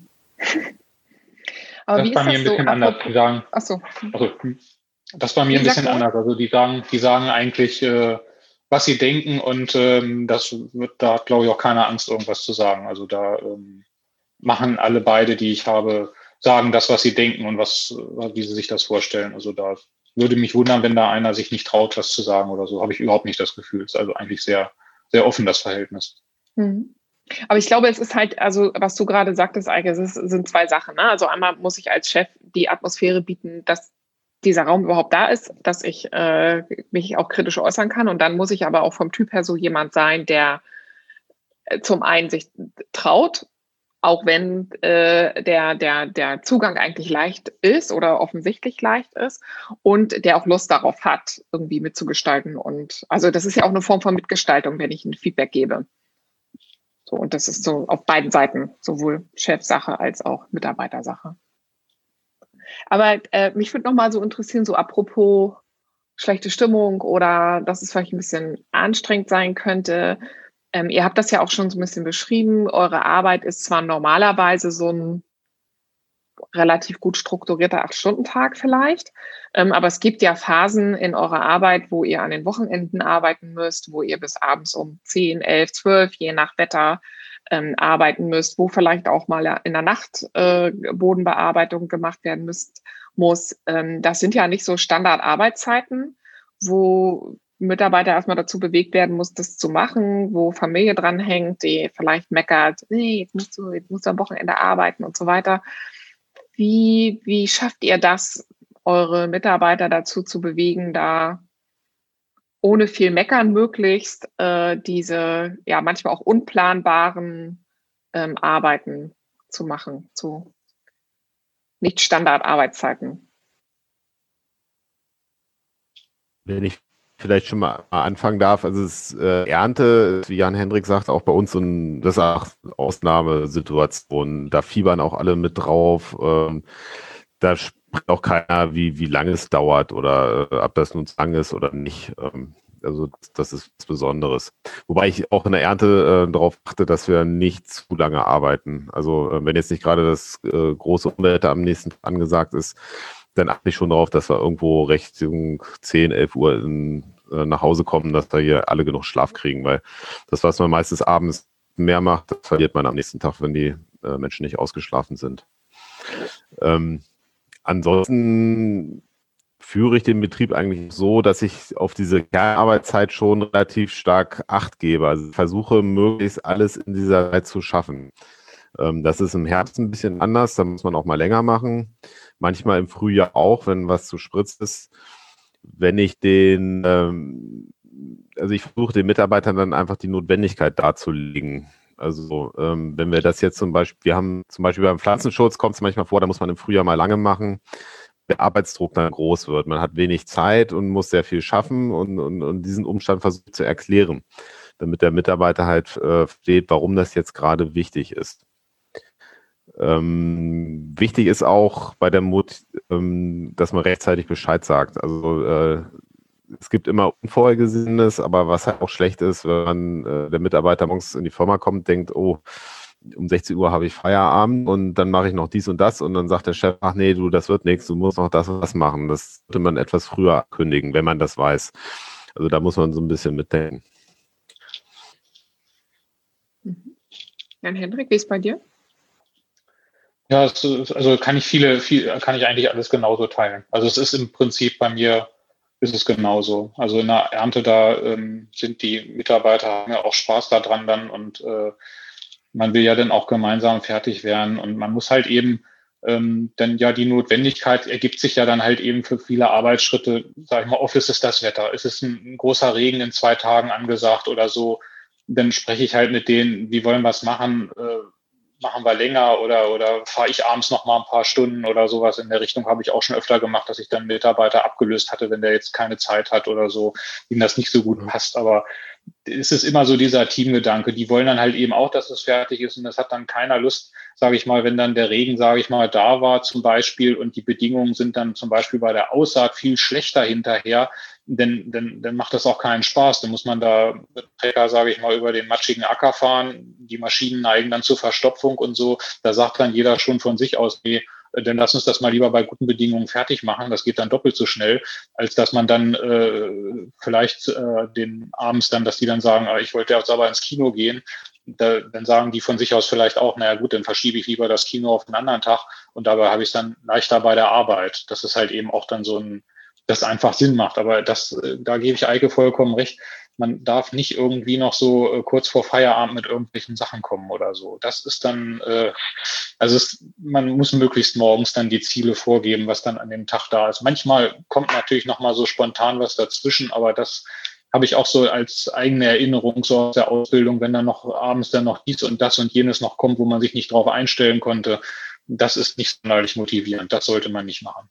Aber das wie ist bei mir ein bisschen so anders. Die sagen, Ach so. Also, das ist bei mir ein bisschen anders. Also die sagen, die sagen eigentlich, äh, was sie denken und ähm, das wird, da hat, glaube ich, auch keine Angst, irgendwas zu sagen. Also da ähm, machen alle beide, die ich habe, sagen das, was sie denken und was, wie sie sich das vorstellen. Also da würde mich wundern, wenn da einer sich nicht traut, was zu sagen oder so. Habe ich überhaupt nicht das Gefühl. Es ist also eigentlich sehr, sehr offen, das Verhältnis. Mhm. Aber ich glaube, es ist halt, also was du gerade sagtest, Eike, es ist, sind zwei Sachen. Ne? Also einmal muss ich als Chef die Atmosphäre bieten, dass dieser Raum überhaupt da ist, dass ich äh, mich auch kritisch äußern kann. Und dann muss ich aber auch vom Typ her so jemand sein, der zum einen sich traut, auch wenn äh, der, der, der Zugang eigentlich leicht ist oder offensichtlich leicht ist und der auch Lust darauf hat, irgendwie mitzugestalten. Und also das ist ja auch eine Form von Mitgestaltung, wenn ich ein Feedback gebe. So, und das ist so auf beiden Seiten, sowohl Chefsache als auch Mitarbeitersache. Aber äh, mich würde noch mal so interessieren, so apropos schlechte Stimmung oder dass es vielleicht ein bisschen anstrengend sein könnte. Ähm, ihr habt das ja auch schon so ein bisschen beschrieben. Eure Arbeit ist zwar normalerweise so ein relativ gut strukturierter Acht-Stunden-Tag vielleicht, ähm, aber es gibt ja Phasen in eurer Arbeit, wo ihr an den Wochenenden arbeiten müsst, wo ihr bis abends um zehn, elf, zwölf, je nach Wetter ähm, arbeiten müsst, wo vielleicht auch mal in der Nacht äh, Bodenbearbeitung gemacht werden müsst, muss. Ähm, das sind ja nicht so Standardarbeitszeiten, wo Mitarbeiter erstmal dazu bewegt werden muss, das zu machen, wo Familie dranhängt, die vielleicht meckert, nee, jetzt musst du, jetzt musst du am Wochenende arbeiten und so weiter. Wie, wie schafft ihr das, eure Mitarbeiter dazu zu bewegen, da ohne viel Meckern möglichst äh, diese ja manchmal auch unplanbaren ähm, Arbeiten zu machen, zu nicht Standardarbeitszeiten. Wenn ich vielleicht schon mal anfangen darf, also es äh, Ernte, wie Jan-Hendrik sagt, auch bei uns so ein, das ist auch Ausnahmesituation. Da fiebern auch alle mit drauf. Ähm, da spricht auch keiner, wie, wie lange es dauert oder äh, ob das nun zu lang ist oder nicht. Ähm, also das ist was Besonderes. Wobei ich auch in der Ernte äh, darauf achte, dass wir nicht zu lange arbeiten. Also äh, wenn jetzt nicht gerade das äh, große Unwetter am nächsten Tag angesagt ist, dann achte ich schon darauf, dass wir irgendwo Richtung zehn, elf Uhr in, äh, nach Hause kommen, dass da hier alle genug Schlaf kriegen, weil das, was man meistens abends mehr macht, das verliert man am nächsten Tag, wenn die äh, Menschen nicht ausgeschlafen sind. Ähm, ansonsten führe ich den Betrieb eigentlich so, dass ich auf diese Kernarbeitszeit schon relativ stark Acht gebe. Also versuche möglichst alles in dieser Zeit zu schaffen. Ähm, das ist im Herbst ein bisschen anders, da muss man auch mal länger machen. Manchmal im Frühjahr auch, wenn was zu spritz ist. Wenn ich den, ähm, also ich versuche den Mitarbeitern dann einfach die Notwendigkeit darzulegen. Also ähm, wenn wir das jetzt zum Beispiel, wir haben zum Beispiel beim Pflanzenschutz, kommt es manchmal vor, da muss man im Frühjahr mal lange machen, der Arbeitsdruck dann groß wird. Man hat wenig Zeit und muss sehr viel schaffen und, und, und diesen Umstand versucht zu erklären, damit der Mitarbeiter halt äh, versteht, warum das jetzt gerade wichtig ist. Ähm, wichtig ist auch bei der Mut, ähm, dass man rechtzeitig Bescheid sagt. Also äh, es gibt immer Unvorhergesehenes, aber was halt auch schlecht ist, wenn man, äh, der Mitarbeiter morgens in die Firma kommt, denkt, oh, um sechzehn Uhr habe ich Feierabend und dann mache ich noch dies und das und dann sagt der Chef, ach nee, du, das wird nichts, du musst noch das und das machen. Das sollte man etwas früher kündigen, wenn man das weiß. Also da muss man so ein bisschen mitdenken. Jan-Hendrik, wie ist es bei dir? Ja, es ist, also kann ich viele, viel, kann ich eigentlich alles genauso teilen. Also es ist im Prinzip bei mir, ist es genauso. Also in der Ernte, da ähm, sind die Mitarbeiter, haben ja auch Spaß daran dann und äh, man will ja dann auch gemeinsam fertig werden und man muss halt eben, ähm, denn ja die Notwendigkeit ergibt sich ja dann halt eben für viele Arbeitsschritte, sag ich mal, oft ist es das Wetter, ist es ein, ein großer Regen in zwei Tagen angesagt oder so, dann spreche ich halt mit denen, wie wollen wir es machen, äh, machen wir länger oder oder fahre ich abends noch mal ein paar Stunden oder sowas in der Richtung, habe ich auch schon öfter gemacht, dass ich dann Mitarbeiter abgelöst hatte, wenn der jetzt keine Zeit hat oder so, ihm das nicht so gut passt. Aber es ist immer so dieser Teamgedanke. Die wollen dann halt eben auch, dass es fertig ist und das hat dann keiner Lust, sage ich mal, wenn dann der Regen, sage ich mal, da war zum Beispiel und die Bedingungen sind dann zum Beispiel bei der Aussaat viel schlechter hinterher, denn, denn, dann macht das auch keinen Spaß. Dann muss man da mit dem Trecker, sage ich mal, über den matschigen Acker fahren. Die Maschinen neigen dann zur Verstopfung und so. Da sagt dann jeder schon von sich aus, nee, dann lass uns das mal lieber bei guten Bedingungen fertig machen. Das geht dann doppelt so schnell, als dass man dann äh, vielleicht äh, den abends dann, dass die dann sagen, ah, ich wollte jetzt aber ins Kino gehen. Da, dann sagen die von sich aus vielleicht auch, naja gut, dann verschiebe ich lieber das Kino auf einen anderen Tag und dabei habe ich es dann leichter bei der Arbeit. Das ist halt eben auch dann so ein, das einfach Sinn macht. Aber das, da gebe ich Eike vollkommen recht. Man darf nicht irgendwie noch so äh, kurz vor Feierabend mit irgendwelchen Sachen kommen oder so. Das ist dann, äh, also es, man muss möglichst morgens dann die Ziele vorgeben, was dann an dem Tag da ist. Manchmal kommt natürlich noch mal so spontan was dazwischen, aber das habe ich auch so als eigene Erinnerung so aus der Ausbildung, wenn dann noch abends dann noch dies und das und jenes noch kommt, wo man sich nicht drauf einstellen konnte. Das ist nicht sonderlich motivierend. Das sollte man nicht machen.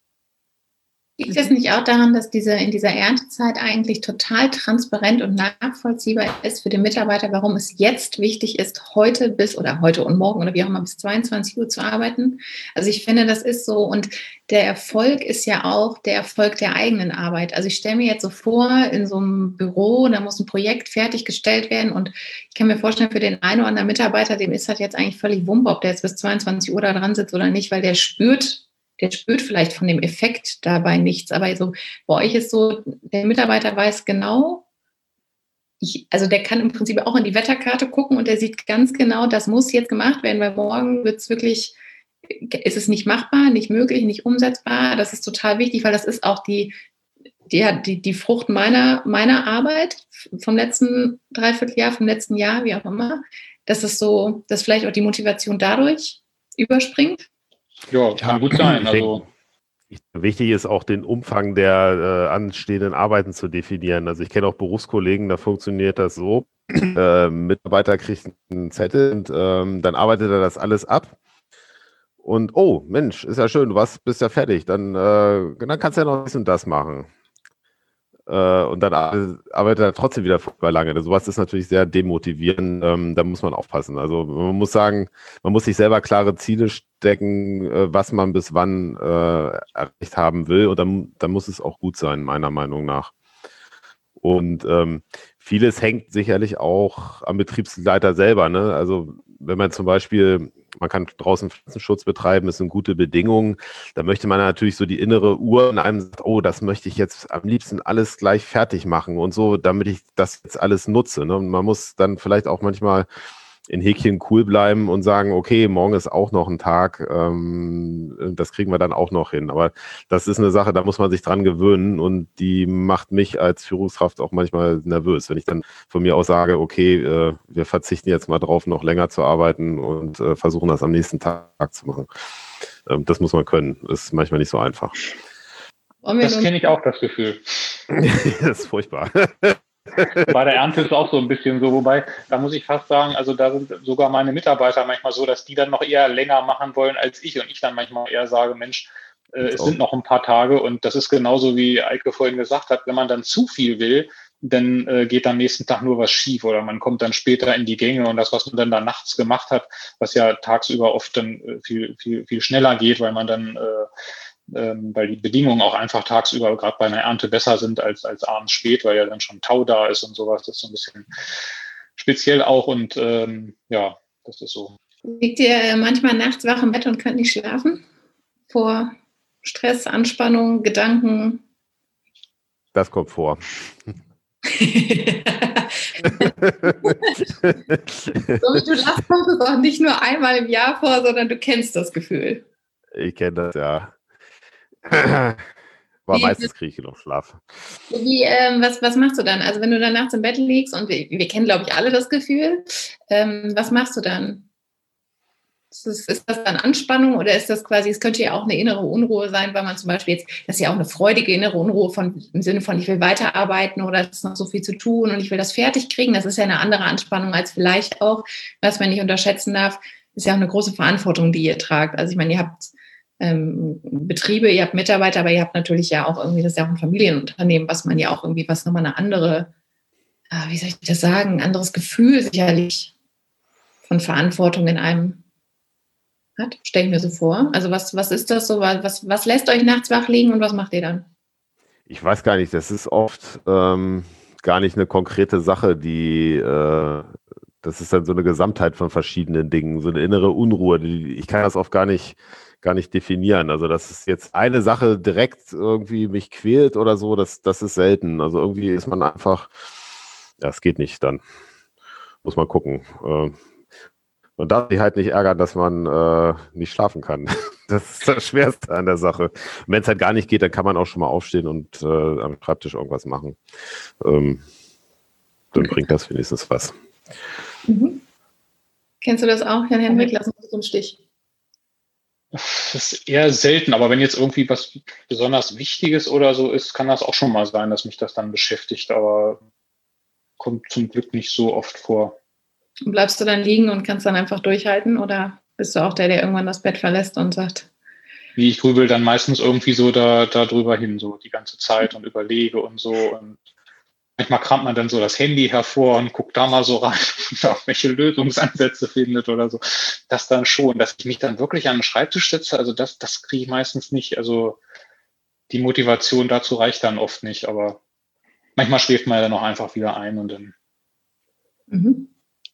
Liegt es nicht auch daran, dass diese in dieser Erntezeit eigentlich total transparent und nachvollziehbar ist für den Mitarbeiter, warum es jetzt wichtig ist, heute bis oder heute und morgen oder wie auch immer bis zweiundzwanzig Uhr zu arbeiten? Also ich finde, das ist so und der Erfolg ist ja auch der Erfolg der eigenen Arbeit. Also ich stelle mir jetzt so vor, in so einem Büro, da muss ein Projekt fertiggestellt werden und ich kann mir vorstellen, für den einen oder anderen Mitarbeiter, dem ist halt jetzt eigentlich völlig Wumpe, ob der jetzt bis zweiundzwanzig Uhr da dran sitzt oder nicht, weil der spürt, der spürt vielleicht von dem Effekt dabei nichts. Aber so, bei euch ist so, der Mitarbeiter weiß genau, ich, also der kann im Prinzip auch in die Wetterkarte gucken und der sieht ganz genau, das muss jetzt gemacht werden, weil morgen wird es wirklich, ist es nicht machbar, nicht möglich, nicht umsetzbar. Das ist total wichtig, weil das ist auch die, die, die, die Frucht meiner, meiner Arbeit vom letzten Dreivierteljahr, vom letzten Jahr, wie auch immer. Das ist so, dass vielleicht auch die Motivation dadurch überspringt. Ja, kann gut sein. Also Wichtig ist auch den Umfang der äh, anstehenden Arbeiten zu definieren. Also ich kenne auch Berufskollegen, da funktioniert das so. Äh, Mitarbeiter kriegt einen Zettel und ähm, dann arbeitet er das alles ab. Und oh, Mensch, ist ja schön, du warst, bist ja fertig. Dann, äh, dann kannst du ja noch dies und das machen. Äh, und dann arbeitet er trotzdem wieder furchtbar lange. Sowas ist natürlich sehr demotivierend. Ähm, da muss man aufpassen. Also man muss sagen, man muss sich selber klare Ziele stecken, äh, was man bis wann äh, erreicht haben will. Und dann, dann muss es auch gut sein, meiner Meinung nach. Und ähm, vieles hängt sicherlich auch am Betriebsleiter selber, ne? Also wenn man zum Beispiel, man kann draußen Pflanzenschutz betreiben, das sind gute Bedingungen, da möchte man natürlich so die innere Uhr in einem sagt, oh, das möchte ich jetzt am liebsten alles gleich fertig machen und so, damit ich das jetzt alles nutze, ne? Und man muss dann vielleicht auch manchmal in Häkchen cool bleiben und sagen, okay, morgen ist auch noch ein Tag, ähm, das kriegen wir dann auch noch hin. Aber das ist eine Sache, da muss man sich dran gewöhnen und die macht mich als Führungskraft auch manchmal nervös, wenn ich dann von mir aus sage, okay, äh, wir verzichten jetzt mal drauf, noch länger zu arbeiten und äh, versuchen das am nächsten Tag zu machen. Ähm, das muss man können. Das ist manchmal nicht so einfach. Das kenne ich auch, das Gefühl. Das ist furchtbar. Bei der Ernte ist es auch so ein bisschen so, wobei, da muss ich fast sagen, also da sind sogar meine Mitarbeiter manchmal so, dass die dann noch eher länger machen wollen als ich und ich dann manchmal eher sage, Mensch, äh, es sind noch ein paar Tage und das ist genauso wie Eike vorhin gesagt hat, wenn man dann zu viel will, dann äh, geht am nächsten Tag nur was schief oder man kommt dann später in die Gänge und das, was man dann da nachts gemacht hat, was ja tagsüber oft dann äh, viel, viel, viel schneller geht, weil man dann äh, Ähm, weil die Bedingungen auch einfach tagsüber gerade bei einer Ernte besser sind als, als abends spät, weil ja dann schon Tau da ist und sowas. Das ist so ein bisschen speziell auch und ähm, ja, das ist so. Liegt ihr manchmal nachts wach im Bett und könnt nicht schlafen? Vor Stress, Anspannung, Gedanken? Das kommt vor. So wie du lachst, kommt es auch nicht nur einmal im Jahr vor, sondern du kennst das Gefühl. Ich kenne das, ja. Aber meistens kriege ich genug Schlaf. Wie, ähm, was, was machst du dann? Also wenn du dann nachts im Bett liegst und wir, wir kennen, glaube ich, alle das Gefühl, ähm, was machst du dann? Ist das, ist das dann Anspannung oder ist das quasi, es könnte ja auch eine innere Unruhe sein, weil man zum Beispiel jetzt, das ist ja auch eine freudige innere Unruhe von, im Sinne von, ich will weiterarbeiten oder es ist noch so viel zu tun und ich will das fertig kriegen. Das ist ja eine andere Anspannung als vielleicht auch, was man nicht unterschätzen darf, ist ja auch eine große Verantwortung, die ihr tragt. Also ich meine, ihr habt Ähm, Betriebe, ihr habt Mitarbeiter, aber ihr habt natürlich ja auch irgendwie, das ist ja auch ein Familienunternehmen, was man ja auch irgendwie, was nochmal eine andere, äh, wie soll ich das sagen, ein anderes Gefühl sicherlich von Verantwortung in einem hat, stelle ich mir so vor. Also was, was ist das so, was, was lässt euch nachts wach liegen und was macht ihr dann? Ich weiß gar nicht, das ist oft ähm, gar nicht eine konkrete Sache, die äh, das ist dann so eine Gesamtheit von verschiedenen Dingen, so eine innere Unruhe, die, ich kann das oft gar nicht gar nicht definieren. Also, dass es jetzt eine Sache direkt irgendwie mich quält oder so, das, das ist selten. Also irgendwie ist man einfach, ja, es geht nicht, dann muss man gucken. Äh, man darf sich halt nicht ärgern, dass man äh, nicht schlafen kann. Das ist das Schwerste an der Sache. Wenn es halt gar nicht geht, dann kann man auch schon mal aufstehen und äh, am Schreibtisch irgendwas machen. Ähm, dann okay. Bringt das wenigstens was. Mhm. Kennst du das auch, Jan-Henrik? Lass uns so einen Stich. Das ist eher selten, aber wenn jetzt irgendwie was besonders Wichtiges oder so ist, kann das auch schon mal sein, dass mich das dann beschäftigt, aber kommt zum Glück nicht so oft vor. Und bleibst du dann liegen und kannst dann einfach durchhalten oder bist du auch der, der irgendwann das Bett verlässt und sagt? Wie ich grübel dann meistens irgendwie so da, da drüber hin, so die ganze Zeit und überlege und so und manchmal kramt man dann so das Handy hervor und guckt da mal so rein und auch welche Lösungsansätze findet oder so. Das dann schon, dass ich mich dann wirklich an den Schreibtisch setze, also das, das kriege ich meistens nicht. Also die Motivation dazu reicht dann oft nicht, aber manchmal schläft man ja dann auch einfach wieder ein und dann. Mhm.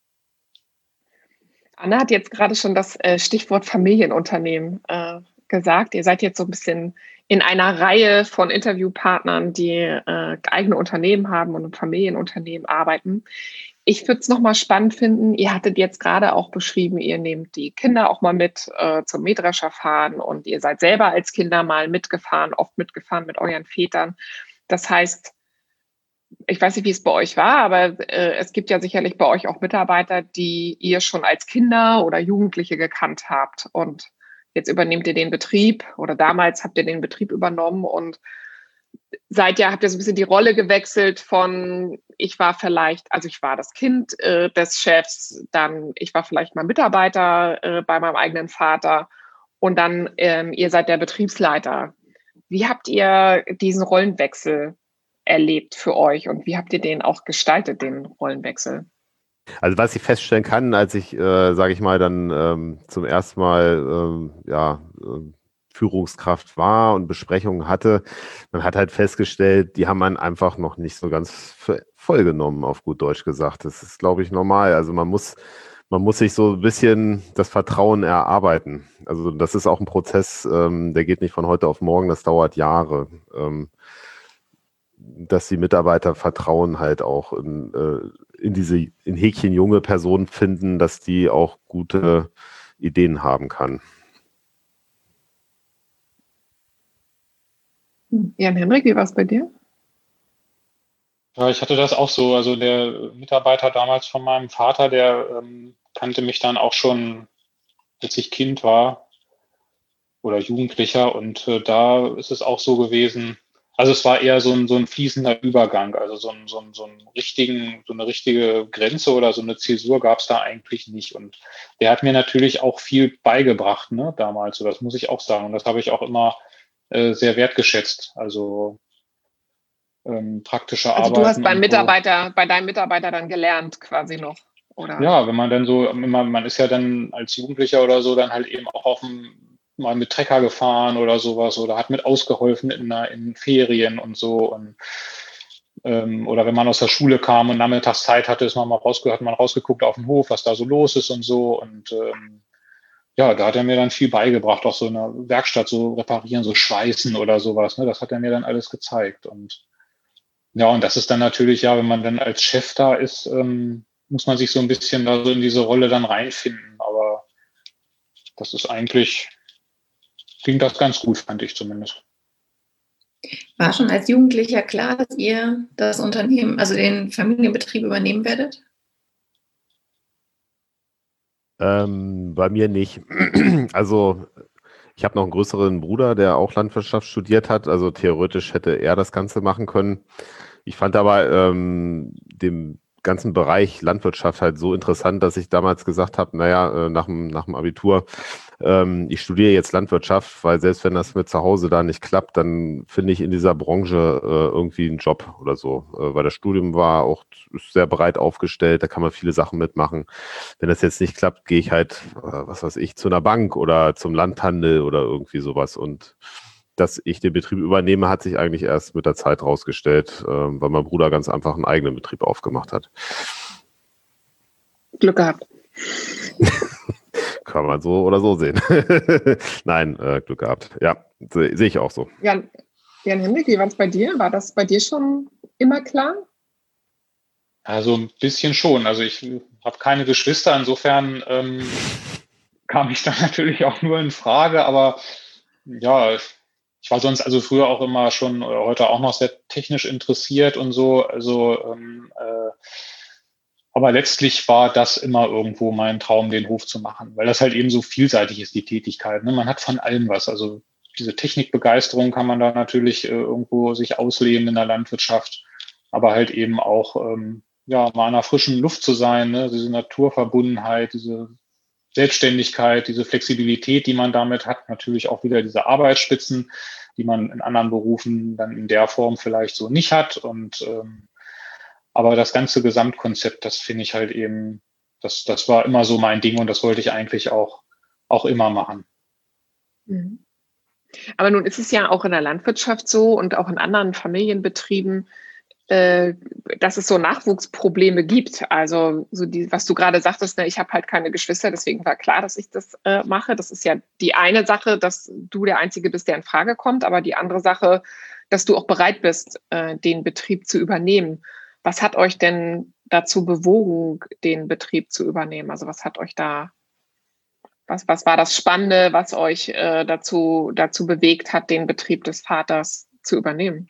Anna hat jetzt gerade schon das äh, Stichwort Familienunternehmen äh, gesagt. Ihr seid jetzt so ein bisschen in einer Reihe von Interviewpartnern, die äh, eigene Unternehmen haben und in Familienunternehmen arbeiten. Ich würde es nochmal spannend finden, ihr hattet jetzt gerade auch beschrieben, ihr nehmt die Kinder auch mal mit äh, zum Mähdrescher fahren und ihr seid selber als Kinder mal mitgefahren, oft mitgefahren mit euren Vätern. Das heißt, ich weiß nicht, wie es bei euch war, aber äh, es gibt ja sicherlich bei euch auch Mitarbeiter, die ihr schon als Kinder oder Jugendliche gekannt habt und jetzt übernehmt ihr den Betrieb oder damals habt ihr den Betrieb übernommen und seid ja, habt ihr so ein bisschen die Rolle gewechselt von, ich war vielleicht, also ich war das Kind äh, des Chefs, dann ich war vielleicht mal Mitarbeiter äh, bei meinem eigenen Vater und dann ähm, ihr seid der Betriebsleiter. Wie habt ihr diesen Rollenwechsel erlebt für euch und wie habt ihr den auch gestaltet, den Rollenwechsel? Also was ich feststellen kann, als ich, äh, sage ich mal, dann ähm, zum ersten Mal ähm, ja, äh, Führungskraft war und Besprechungen hatte, man hat halt festgestellt, die haben man einfach noch nicht so ganz voll genommen, auf gut Deutsch gesagt. Das ist, glaube ich, normal. Also man muss, man muss sich so ein bisschen das Vertrauen erarbeiten. Also das ist auch ein Prozess, ähm, der geht nicht von heute auf morgen, das dauert Jahre. Ähm, dass die Mitarbeiter Vertrauen halt auch in, äh, in diese in Häkchen junge Personen finden, dass die auch gute Ideen haben kann. Jan-Henrik, wie war es bei dir? Ja, ich hatte das auch so. Also der Mitarbeiter damals von meinem Vater, der ähm, kannte mich dann auch schon, als ich Kind war oder Jugendlicher. Und äh, da ist es auch so gewesen. Also es war eher so ein, so ein fließender Übergang. Also so, ein, so, ein, so, einen richtigen, so eine richtige Grenze oder so eine Zäsur gab es da eigentlich nicht. Und der hat mir natürlich auch viel beigebracht, ne, damals. So, das muss ich auch sagen. Und das habe ich auch immer äh, sehr wertgeschätzt. Also ähm, praktische Also Arbeiten. du hast beim und Mitarbeiter, so. bei deinem Mitarbeiter dann gelernt quasi noch, oder? Ja, wenn man dann so, man, man ist ja dann als Jugendlicher oder so dann halt eben auch auf dem, mal mit Trecker gefahren oder sowas oder hat mit ausgeholfen in, in Ferien und so und ähm, oder wenn man aus der Schule kam und nachmittags Zeit hatte, ist man mal rausge- hat man rausgeguckt auf den Hof, was da so los ist und so und ähm, ja, da hat er mir dann viel beigebracht, auch so in der Werkstatt so reparieren, so schweißen oder sowas, ne, das hat er mir dann alles gezeigt und ja, und das ist dann natürlich, ja, wenn man dann als Chef da ist, ähm, muss man sich so ein bisschen da so in diese Rolle dann reinfinden. Aber das ist eigentlich, ging das ganz gut, fand ich zumindest. War schon als Jugendlicher klar, dass ihr das Unternehmen, also den Familienbetrieb übernehmen werdet? Ähm, bei mir nicht. Also ich habe noch einen größeren Bruder, der auch Landwirtschaft studiert hat. Also theoretisch hätte er das Ganze machen können. Ich fand aber ähm, den ganzen Bereich Landwirtschaft halt so interessant, dass ich damals gesagt habe, naja, äh, nach dem, nach dem Abitur, ähm, ich studiere jetzt Landwirtschaft, weil selbst wenn das mit zu Hause da nicht klappt, dann finde ich in dieser Branche äh, irgendwie einen Job oder so. Äh, weil das Studium war auch sehr breit aufgestellt, da kann man viele Sachen mitmachen. Wenn das jetzt nicht klappt, gehe ich halt, äh, was weiß ich, zu einer Bank oder zum Landhandel oder irgendwie sowas. Und dass ich den Betrieb übernehme, hat sich eigentlich erst mit der Zeit rausgestellt, äh, weil mein Bruder ganz einfach einen eigenen Betrieb aufgemacht hat. Glück gehabt. Kann man so oder so sehen. Nein, äh, Glück gehabt. Ja, sehe seh ich auch so. Jan, Jan-Henrik, wie war es bei dir? War das bei dir schon immer klar? Also ein bisschen schon. Also ich habe keine Geschwister, insofern ähm, kam ich da natürlich auch nur in Frage, aber ja, ich war sonst also früher auch immer schon oder heute auch noch sehr technisch interessiert und so. Also, ähm, äh, aber letztlich war das immer irgendwo mein Traum, den Hof zu machen, weil das halt eben so vielseitig ist, die Tätigkeit. Ne? Man hat von allem was. Also diese Technikbegeisterung kann man da natürlich äh, irgendwo sich ausleben in der Landwirtschaft, aber halt eben auch ähm, ja mal in einer frischen Luft zu sein, ne? Diese Naturverbundenheit, diese Selbstständigkeit, diese Flexibilität, die man damit hat, natürlich auch wieder diese Arbeitsspitzen, die man in anderen Berufen dann in der Form vielleicht so nicht hat. Und ähm, aber das ganze Gesamtkonzept, das finde ich halt eben, das, das war immer so mein Ding und das wollte ich eigentlich auch, auch immer machen. Mhm. Aber nun ist es ja auch in der Landwirtschaft so und auch in anderen Familienbetrieben, äh, dass es so Nachwuchsprobleme gibt. Also so die, was du gerade sagtest, ne, ich habe halt keine Geschwister, deswegen war klar, dass ich das äh, mache. Das ist ja die eine Sache, dass du der Einzige bist, der in Frage kommt, aber die andere Sache, dass du auch bereit bist, äh, den Betrieb zu übernehmen. Was hat euch denn dazu bewogen, den Betrieb zu übernehmen? Also was hat euch da, was, was war das Spannende, was euch äh, dazu, dazu bewegt hat, den Betrieb des Vaters zu übernehmen?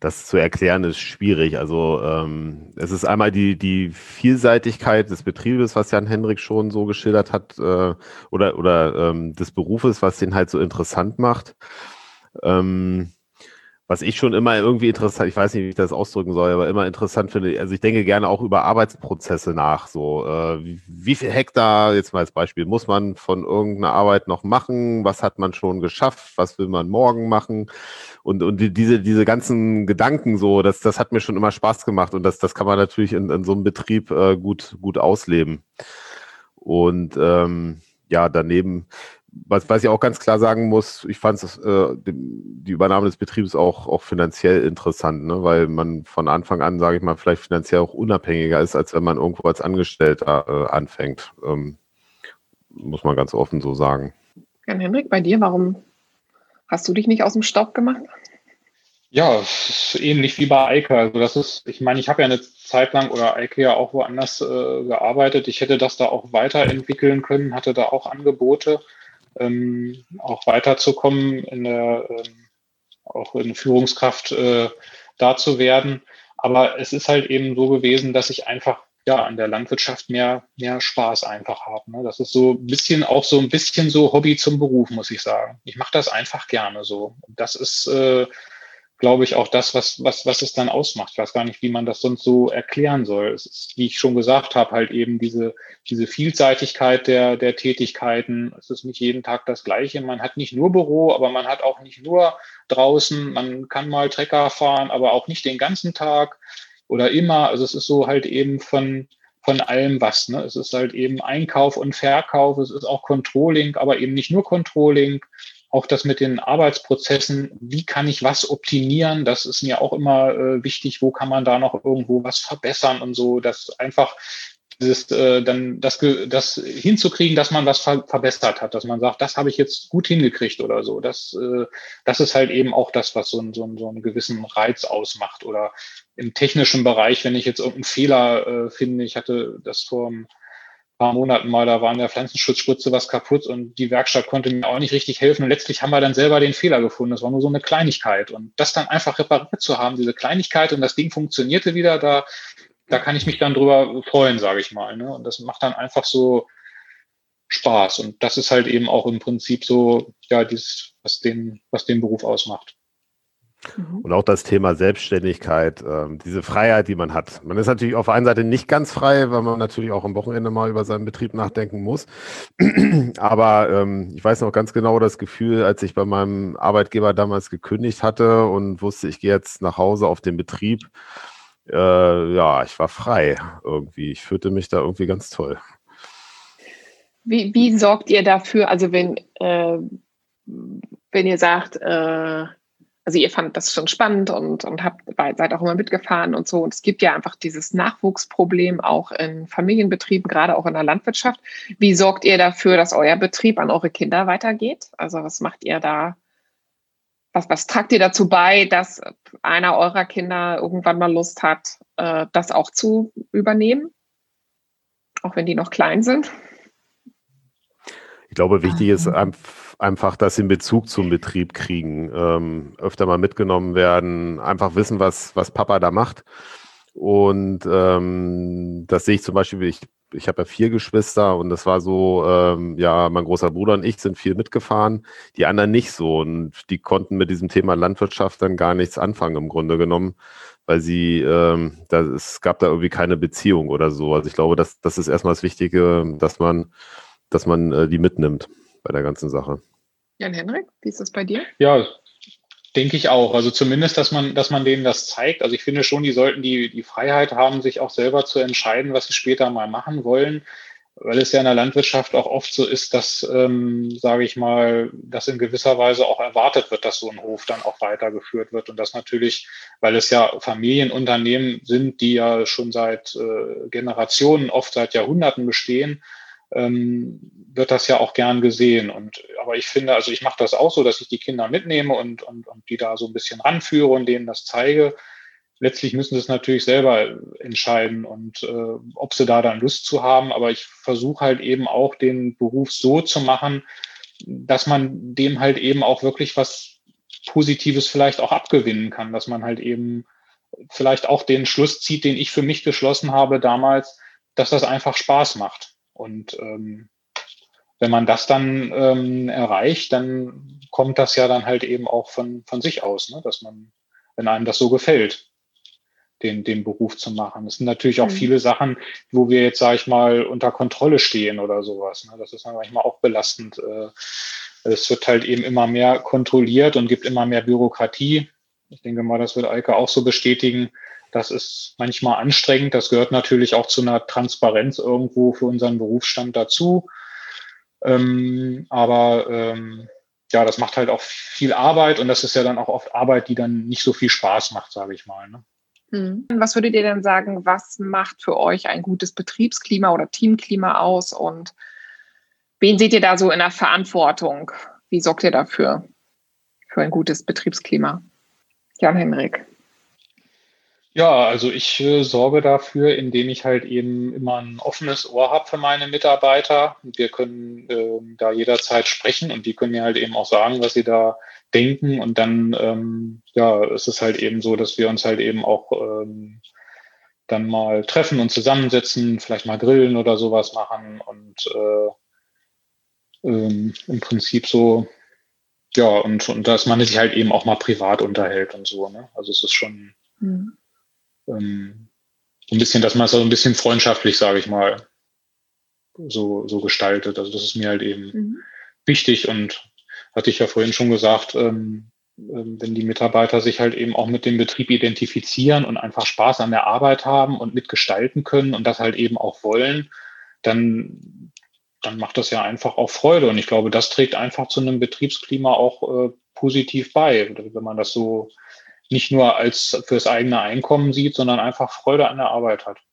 das zu erklären ist schwierig. Also ähm, es ist einmal die, die Vielseitigkeit des Betriebes, was Jan-Henrik schon so geschildert hat, äh, oder, oder ähm, des Berufes, was den halt so interessant macht. Ähm, was ich schon immer irgendwie interessant, ich weiß nicht, wie ich das ausdrücken soll, aber immer interessant finde, also ich denke gerne auch über Arbeitsprozesse nach. So, äh, wie, wie viel Hektar, jetzt mal als Beispiel, muss man von irgendeiner Arbeit noch machen? Was hat man schon geschafft? Was will man morgen machen? Und, und die, diese, diese ganzen Gedanken so, das, das hat mir schon immer Spaß gemacht und das, das kann man natürlich in, in so einem Betrieb äh, gut, gut ausleben. Und ähm, ja, daneben, was, was ich auch ganz klar sagen muss, ich fand äh, die Übernahme des Betriebs auch, auch finanziell interessant, ne? Weil man von Anfang an, sage ich mal, vielleicht finanziell auch unabhängiger ist, als wenn man irgendwo als Angestellter äh, anfängt. Ähm, muss man ganz offen so sagen. Jan-Henrik, bei dir, warum hast du dich nicht aus dem Staub gemacht? Ja, es ist ähnlich wie bei Eike. Also das ist, ich meine, ich habe ja eine Zeit lang oder Eike ja auch woanders äh, gearbeitet. Ich hätte das da auch weiterentwickeln können, hatte da auch Angebote, ähm, auch weiterzukommen, in der, ähm, auch in Führungskraft äh, da zu werden. Aber es ist halt eben so gewesen, dass ich einfach ja an der Landwirtschaft mehr, mehr Spaß einfach habe. Ne? Das ist so ein bisschen auch so ein bisschen so Hobby zum Beruf, muss ich sagen. Ich mache das einfach gerne so. Das ist äh, glaube ich, auch das, was, was, was es dann ausmacht. Ich weiß gar nicht, wie man das sonst so erklären soll. Es ist, wie ich schon gesagt habe, halt eben diese, diese Vielseitigkeit der, der Tätigkeiten. Es ist nicht jeden Tag das Gleiche. Man hat nicht nur Büro, aber man hat auch nicht nur draußen. Man kann mal Trecker fahren, aber auch nicht den ganzen Tag oder immer. Also es ist so halt eben von, von allem was. Ne? Es ist halt eben Einkauf und Verkauf. Es ist auch Controlling, aber eben nicht nur Controlling. Auch das mit den Arbeitsprozessen, wie kann ich was optimieren, das ist mir auch immer äh, wichtig, wo kann man da noch irgendwo was verbessern und so, dass einfach dieses, äh, dann das, das hinzukriegen, dass man was ver verbessert hat, dass man sagt, das habe ich jetzt gut hingekriegt oder so. Das, äh, das ist halt eben auch das, was so, ein, so, ein, so einen gewissen Reiz ausmacht. Oder im technischen Bereich, wenn ich jetzt irgendeinen Fehler äh, finde, ich hatte das vor einem paar Monaten mal, da war an der Pflanzenschutzspritze was kaputt und die Werkstatt konnte mir auch nicht richtig helfen. Und letztlich haben wir dann selber den Fehler gefunden. Das war nur so eine Kleinigkeit. Und das dann einfach repariert zu haben, diese Kleinigkeit, und das Ding funktionierte wieder, da, da kann ich mich dann drüber freuen, sage ich mal. Ne? Und das macht dann einfach so Spaß. Und das ist halt eben auch im Prinzip so, ja, dieses, was den, was den Beruf ausmacht. Und auch das Thema Selbstständigkeit, ähm, diese Freiheit, die man hat. Man ist natürlich auf der einen Seite nicht ganz frei, weil man natürlich auch am Wochenende mal über seinen Betrieb nachdenken muss. Aber ähm, ich weiß noch ganz genau das Gefühl, als ich bei meinem Arbeitgeber damals gekündigt hatte und wusste, ich gehe jetzt nach Hause auf den Betrieb. Äh, ja, ich war frei irgendwie. Ich fühlte mich da irgendwie ganz toll. Wie, wie sorgt ihr dafür, also wenn, äh, wenn ihr sagt, äh, also ihr fandet das schon spannend und, und habt, seid auch immer mitgefahren und so. Und es gibt ja einfach dieses Nachwuchsproblem auch in Familienbetrieben, gerade auch in der Landwirtschaft. Wie sorgt ihr dafür, dass euer Betrieb an eure Kinder weitergeht? Also was macht ihr da? Was, was tragt ihr dazu bei, dass einer eurer Kinder irgendwann mal Lust hat, äh, das auch zu übernehmen? Auch wenn die noch klein sind? Ich glaube, wichtig ist einfach, dass sie einen Bezug zum Betrieb kriegen, ähm, öfter mal mitgenommen werden, einfach wissen, was, was Papa da macht. Und ähm, das sehe ich zum Beispiel, ich, ich habe ja vier Geschwister und das war so, ähm, ja, mein großer Bruder und ich sind viel mitgefahren, die anderen nicht so. Und die konnten mit diesem Thema Landwirtschaft dann gar nichts anfangen im Grunde genommen, weil sie, ähm, da, es gab da irgendwie keine Beziehung oder so. Also ich glaube, das, das ist erstmal das Wichtige, dass man dass man äh, die mitnimmt bei der ganzen Sache. Jan-Henrik, wie ist das bei dir? Ja, denke ich auch. Also zumindest, dass man, dass man denen das zeigt. Also ich finde schon, die sollten die, die Freiheit haben, sich auch selber zu entscheiden, was sie später mal machen wollen. Weil es ja in der Landwirtschaft auch oft so ist, dass, ähm, sage ich mal, dass in gewisser Weise auch erwartet wird, dass so ein Hof dann auch weitergeführt wird. Und das natürlich, weil es ja Familienunternehmen sind, die ja schon seit äh, Generationen, oft seit Jahrhunderten bestehen, Ähm, wird das ja auch gern gesehen. Und aber ich finde, also ich mache das auch so, dass ich die Kinder mitnehme und, und, und die da so ein bisschen ranführe und denen das zeige. Letztlich müssen sie es natürlich selber entscheiden und äh, ob sie da dann Lust zu haben. Aber ich versuche halt eben auch den Beruf so zu machen, dass man dem halt eben auch wirklich was Positives vielleicht auch abgewinnen kann, dass man halt eben vielleicht auch den Schluss zieht, den ich für mich geschlossen habe damals, dass das einfach Spaß macht. Und ähm, wenn man das dann ähm, erreicht, dann kommt das ja dann halt eben auch von, von sich aus, ne? Dass man, wenn einem das so gefällt, den, den Beruf zu machen. Es sind natürlich auch mhm. viele Sachen, wo wir jetzt, sage ich mal, unter Kontrolle stehen oder sowas. Ne? Das ist dann manchmal auch belastend. Es wird halt eben immer mehr kontrolliert und gibt immer mehr Bürokratie. Ich denke mal, das wird Eike auch so bestätigen. Das ist manchmal anstrengend. Das gehört natürlich auch zu einer Transparenz irgendwo für unseren Berufsstand dazu. Ähm, aber ähm, ja, das macht halt auch viel Arbeit und das ist ja dann auch oft Arbeit, die dann nicht so viel Spaß macht, sage ich mal. Ne? Hm. Was würdet ihr denn sagen, was macht für euch ein gutes Betriebsklima oder Teamklima aus und wen seht ihr da so in der Verantwortung? Wie sorgt ihr dafür, für ein gutes Betriebsklima? Jan-Henrik. Ja, also ich äh, sorge dafür, indem ich halt eben immer ein offenes Ohr habe für meine Mitarbeiter. Wir können äh, da jederzeit sprechen und die können mir halt eben auch sagen, was sie da denken. Und dann ähm, ja, ist es halt eben so, dass wir uns halt eben auch ähm, dann mal treffen und zusammensetzen, vielleicht mal grillen oder sowas machen und äh, ähm, im Prinzip so, ja, und, und dass man sich halt eben auch mal privat unterhält und so. Ne? Also es ist schon mhm. ähm, ein bisschen, dass man es so ein bisschen freundschaftlich, sage ich mal, so, so gestaltet. Also das ist mir halt eben mhm. wichtig und hatte ich ja vorhin schon gesagt, ähm, wenn die Mitarbeiter sich halt eben auch mit dem Betrieb identifizieren und einfach Spaß an der Arbeit haben und mitgestalten können und das halt eben auch wollen, dann, dann macht das ja einfach auch Freude. Und ich glaube, das trägt einfach zu einem Betriebsklima auch äh, positiv bei, wenn man das so nicht nur als fürs eigene Einkommen sieht, sondern einfach Freude an der Arbeit hat.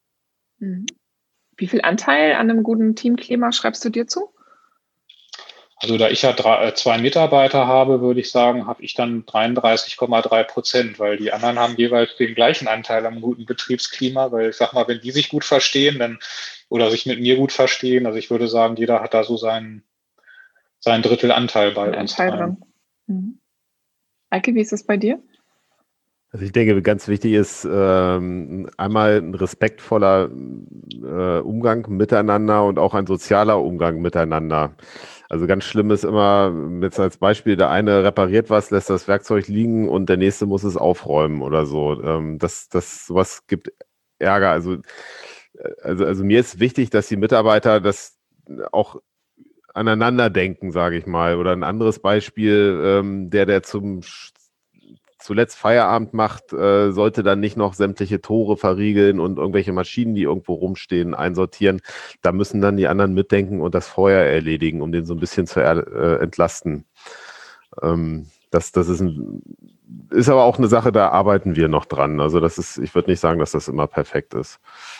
Wie viel Anteil an einem guten Teamklima schreibst du dir zu? Also da ich ja drei, zwei Mitarbeiter habe, würde ich sagen, habe ich dann dreiunddreißig Komma drei Prozent, weil die anderen haben jeweils den gleichen Anteil am guten Betriebsklima, weil ich sag mal, wenn die sich gut verstehen, dann oder sich mit mir gut verstehen, also ich würde sagen, jeder hat da so seinen, seinen Drittel Anteil bei Ein uns. Anteil dran. Mhm. Eike, wie ist es bei dir? Also ich denke, ganz wichtig ist ähm, einmal ein respektvoller äh, Umgang miteinander und auch ein sozialer Umgang miteinander. Also ganz schlimm ist immer, jetzt als Beispiel, der eine repariert was, lässt das Werkzeug liegen und der nächste muss es aufräumen oder so. Ähm, das, das, sowas gibt Ärger. Also, also, also mir ist wichtig, dass die Mitarbeiter das auch aneinander denken, sage ich mal. Oder ein anderes Beispiel, ähm, der, der zum zuletzt Feierabend macht, äh, sollte dann nicht noch sämtliche Tore verriegeln und irgendwelche Maschinen, die irgendwo rumstehen, einsortieren. Da müssen dann die anderen mitdenken und das vorher erledigen, um den so ein bisschen zu er, äh, entlasten. Ähm, das, das ist, ein, ist aber auch eine Sache, da arbeiten wir noch dran. Also das ist, ich würde nicht sagen, dass das immer perfekt ist.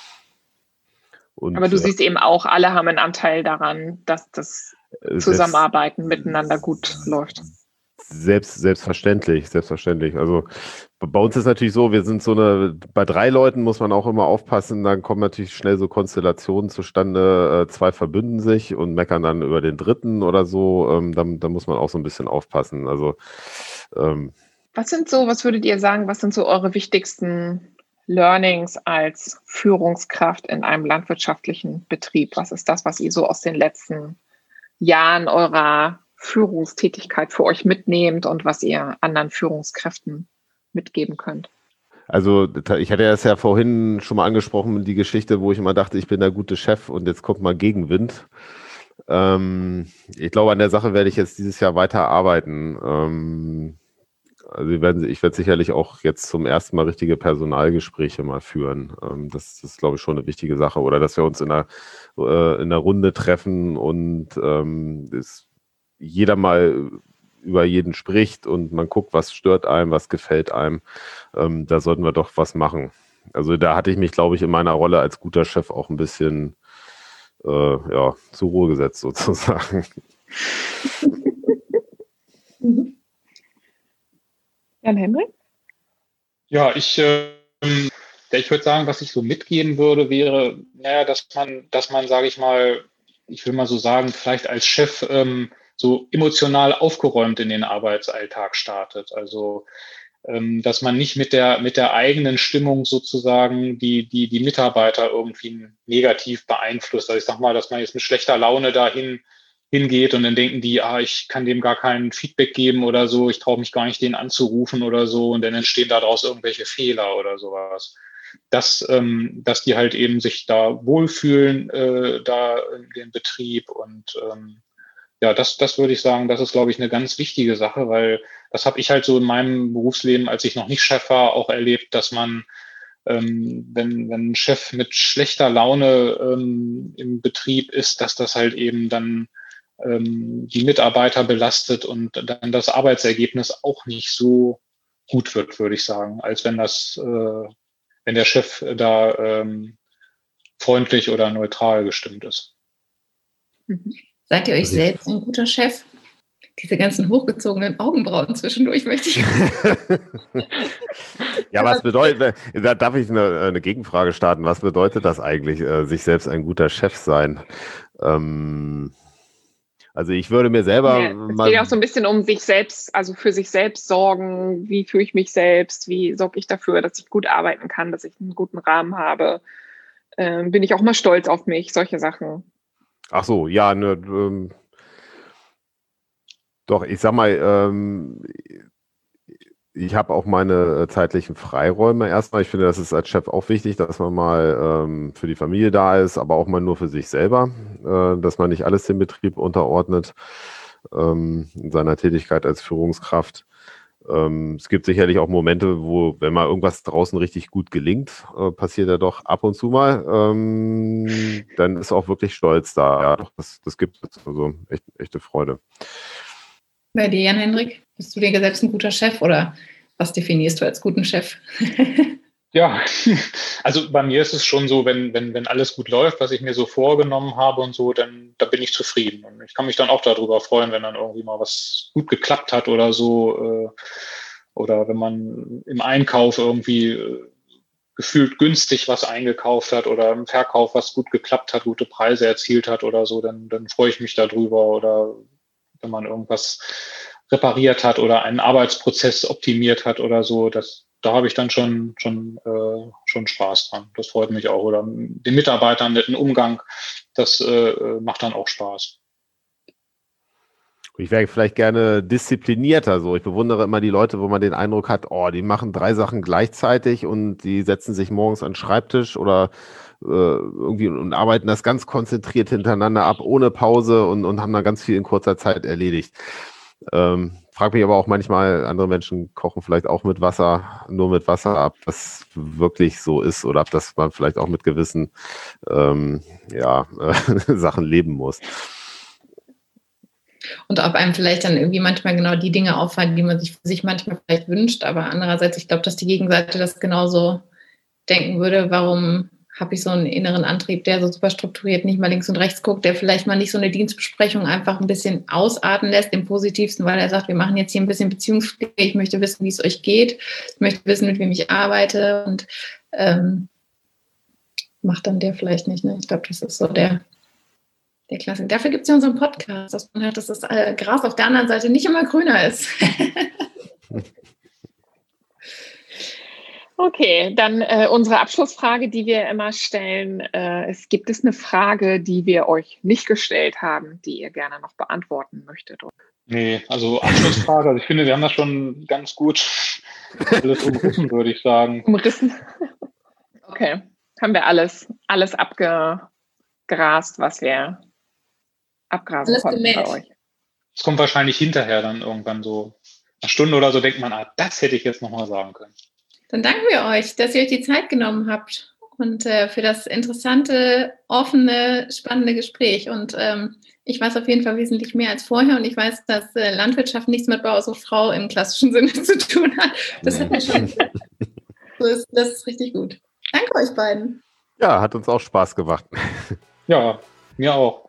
Und, aber du äh, siehst eben auch, alle haben einen Anteil daran, dass das Zusammenarbeiten selbst, miteinander gut läuft. Selbst, selbstverständlich, selbstverständlich. Also bei uns ist natürlich so, wir sind so eine, bei drei Leuten muss man auch immer aufpassen, dann kommen natürlich schnell so Konstellationen zustande, äh, zwei verbünden sich und meckern dann über den dritten oder so, ähm, da, da muss man auch so ein bisschen aufpassen. Also ähm, was sind so, was würdet ihr sagen, was sind so eure wichtigsten Learnings als Führungskraft in einem landwirtschaftlichen Betrieb? Was ist das, was ihr so aus den letzten Jahren eurer Führungstätigkeit für euch mitnehmt und was ihr anderen Führungskräften mitgeben könnt? Also ich hatte das ja vorhin schon mal angesprochen, die Geschichte, wo ich immer dachte, ich bin der gute Chef und jetzt kommt mal Gegenwind. Ähm, ich glaube, an der Sache werde ich jetzt dieses Jahr weiter arbeiten. Ähm, also wir werden, ich werde sicherlich auch jetzt zum ersten Mal richtige Personalgespräche mal führen. Ähm, das, das ist, glaube ich, schon eine wichtige Sache. Oder dass wir uns in einer, äh, in einer Runde treffen und ähm, es jeder mal über jeden spricht und man guckt, was stört einem, was gefällt einem. Ähm, da sollten wir doch was machen. Also da hatte ich mich, glaube ich, in meiner Rolle als guter Chef auch ein bisschen äh, ja, zur Ruhe gesetzt sozusagen. Jan-Henrik? Ja, ich, äh, ich würde sagen, was ich so mitgeben würde, wäre, naja, dass man, dass man, sage ich mal, ich will mal so sagen, vielleicht als Chef ähm, so emotional aufgeräumt in den Arbeitsalltag startet. Also ähm, dass man nicht mit der mit der eigenen Stimmung sozusagen die die die Mitarbeiter irgendwie negativ beeinflusst. Also ich sag mal, dass man jetzt mit schlechter Laune dahin hingeht und dann denken die, ah, ich kann dem gar kein Feedback geben oder so, ich traue mich gar nicht, den anzurufen oder so, und dann entstehen daraus irgendwelche Fehler oder sowas. Dass, ähm, dass die halt eben sich da wohlfühlen, äh, da in dem Betrieb, und ähm, ja, das, das würde ich sagen, das ist, glaube ich, eine ganz wichtige Sache, weil das habe ich halt so in meinem Berufsleben, als ich noch nicht Chef war, auch erlebt, dass man, ähm, wenn, wenn ein Chef mit schlechter Laune ähm, im Betrieb ist, dass das halt eben dann ähm, die Mitarbeiter belastet und dann das Arbeitsergebnis auch nicht so gut wird, würde ich sagen, als wenn das, äh, wenn der Chef da ähm, freundlich oder neutral gestimmt ist. Mhm. Seid ihr euch selbst ein guter Chef? Diese ganzen hochgezogenen Augenbrauen zwischendurch möchte ich. Ja, was bedeutet, da darf ich eine, eine Gegenfrage starten, was bedeutet das eigentlich, sich selbst ein guter Chef sein? Ähm, also ich würde mir selber... Ja, es geht ja auch so ein bisschen um sich selbst, also für sich selbst sorgen, wie fühle ich mich selbst, wie sorge ich dafür, dass ich gut arbeiten kann, dass ich einen guten Rahmen habe, ähm, bin ich auch mal stolz auf mich, solche Sachen. Ach so, ja, ne, ähm, doch, ich sag mal, ähm, ich habe auch meine zeitlichen Freiräume erstmal. Ich finde, das ist als Chef auch wichtig, dass man mal ähm, für die Familie da ist, aber auch mal nur für sich selber, äh, dass man nicht alles dem Betrieb unterordnet ähm, in seiner Tätigkeit als Führungskraft. Ähm, es gibt sicherlich auch Momente, wo, wenn mal irgendwas draußen richtig gut gelingt, äh, passiert ja doch ab und zu mal, ähm, dann ist auch wirklich Stolz da. Ja, doch, das, das gibt es. Also echt, echte Freude. Bei dir, Jan-Hendrik, bist du dir selbst ein guter Chef oder was definierst du als guten Chef? Ja, also bei mir ist es schon so, wenn, wenn, wenn alles gut läuft, was ich mir so vorgenommen habe und so, dann da bin ich zufrieden. Und ich kann mich dann auch darüber freuen, wenn dann irgendwie mal was gut geklappt hat oder so. Äh, oder wenn man im Einkauf irgendwie äh, gefühlt günstig was eingekauft hat oder im Verkauf was gut geklappt hat, gute Preise erzielt hat oder so, dann, dann freue ich mich darüber. Oder wenn man irgendwas repariert hat oder einen Arbeitsprozess optimiert hat oder so, das da habe ich dann schon, schon, äh, schon Spaß dran. Das freut mich auch. Oder den Mitarbeitern netten Umgang, das äh, macht dann auch Spaß. Ich wäre vielleicht gerne disziplinierter. So. Ich bewundere immer die Leute, wo man den Eindruck hat, oh, die machen drei Sachen gleichzeitig und die setzen sich morgens an den Schreibtisch oder äh, irgendwie und arbeiten das ganz konzentriert hintereinander ab, ohne Pause und, und haben dann ganz viel in kurzer Zeit erledigt. Ähm, frag mich aber auch manchmal, andere Menschen kochen vielleicht auch mit Wasser, nur mit Wasser, ob das wirklich so ist oder ob das man vielleicht auch mit gewissen ähm, ja, äh, Sachen leben muss. Und ob einem vielleicht dann irgendwie manchmal genau die Dinge auffallen, die man sich für sich manchmal vielleicht wünscht, aber andererseits, ich glaube, dass die Gegenseite das genauso denken würde, warum habe ich so einen inneren Antrieb, der so super strukturiert nicht mal links und rechts guckt, der vielleicht mal nicht so eine Dienstbesprechung einfach ein bisschen ausarten lässt, im Positivsten, weil er sagt, wir machen jetzt hier ein bisschen Beziehungspflege, ich möchte wissen, wie es euch geht, ich möchte wissen, mit wem ich arbeite, und ähm, macht dann der vielleicht nicht. Ne? Ich glaube, das ist so der, der Klassiker. Dafür gibt es ja unseren Podcast, dass man hört, dass das äh, Gras auf der anderen Seite nicht immer grüner ist. Okay, dann äh, unsere Abschlussfrage, die wir immer stellen. Äh, es gibt es eine Frage, die wir euch nicht gestellt haben, die ihr gerne noch beantworten möchtet? Nee, also Abschlussfrage. Also ich finde, wir haben das schon ganz gut alles umrissen, würde ich sagen. Umrissen? Okay, haben wir alles, alles abgegrast, was wir abgrasen alles konnten gemäht. bei euch. Es kommt wahrscheinlich hinterher dann irgendwann so eine Stunde oder so, denkt man, ah, das hätte ich jetzt nochmal sagen können. Dann danken wir euch, dass ihr euch die Zeit genommen habt und äh, für das interessante, offene, spannende Gespräch. Und ähm, ich weiß auf jeden Fall wesentlich mehr als vorher, und ich weiß, dass äh, Landwirtschaft nichts mit Bauer und Frau im klassischen Sinne zu tun hat. Das hat mir schon so ist, das ist richtig gut. Danke euch beiden. Ja, hat uns auch Spaß gemacht. Ja, mir auch.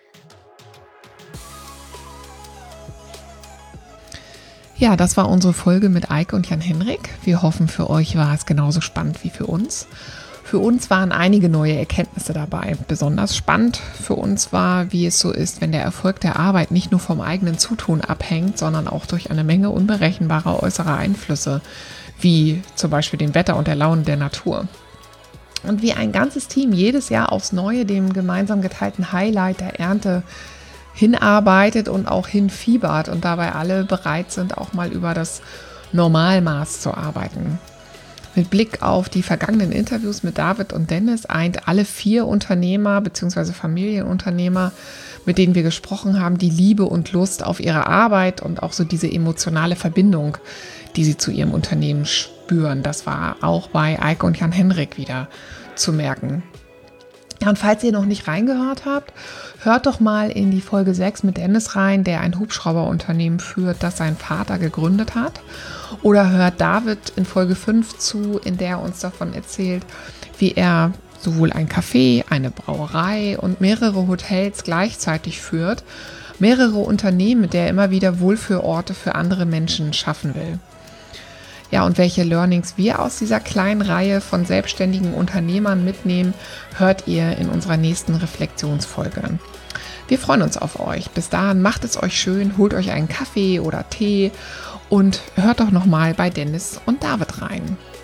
Ja, das war unsere Folge mit Eike und Jan-Hendrik. Wir hoffen, für euch war es genauso spannend wie für uns. Für uns waren einige neue Erkenntnisse dabei. Besonders spannend für uns war, wie es so ist, wenn der Erfolg der Arbeit nicht nur vom eigenen Zutun abhängt, sondern auch durch eine Menge unberechenbarer äußerer Einflüsse, wie zum Beispiel dem Wetter und der Laune der Natur. Und wie ein ganzes Team jedes Jahr aufs Neue dem gemeinsam geteilten Highlight der Ernte hinarbeitet und auch hinfiebert und dabei alle bereit sind, auch mal über das Normalmaß zu arbeiten. Mit Blick auf die vergangenen Interviews mit David und Dennis eint alle vier Unternehmer bzw. Familienunternehmer, mit denen wir gesprochen haben, die Liebe und Lust auf ihre Arbeit und auch so diese emotionale Verbindung, die sie zu ihrem Unternehmen spüren. Das war auch bei Eike und Jan-Henrik wieder zu merken. Ja, und falls ihr noch nicht reingehört habt, hört doch mal in die Folge sechs mit Dennis rein, der ein Hubschrauberunternehmen führt, das sein Vater gegründet hat. Oder hört David in Folge fünf zu, in der er uns davon erzählt, wie er sowohl ein Café, eine Brauerei und mehrere Hotels gleichzeitig führt, mehrere Unternehmen, mit der er immer wieder Wohlfühlorte für andere Menschen schaffen will. Ja, und welche Learnings wir aus dieser kleinen Reihe von selbstständigen Unternehmern mitnehmen, hört ihr in unserer nächsten Reflexionsfolge. Wir freuen uns auf euch. Bis dahin macht es euch schön, holt euch einen Kaffee oder Tee und hört doch nochmal bei Dennis und David rein.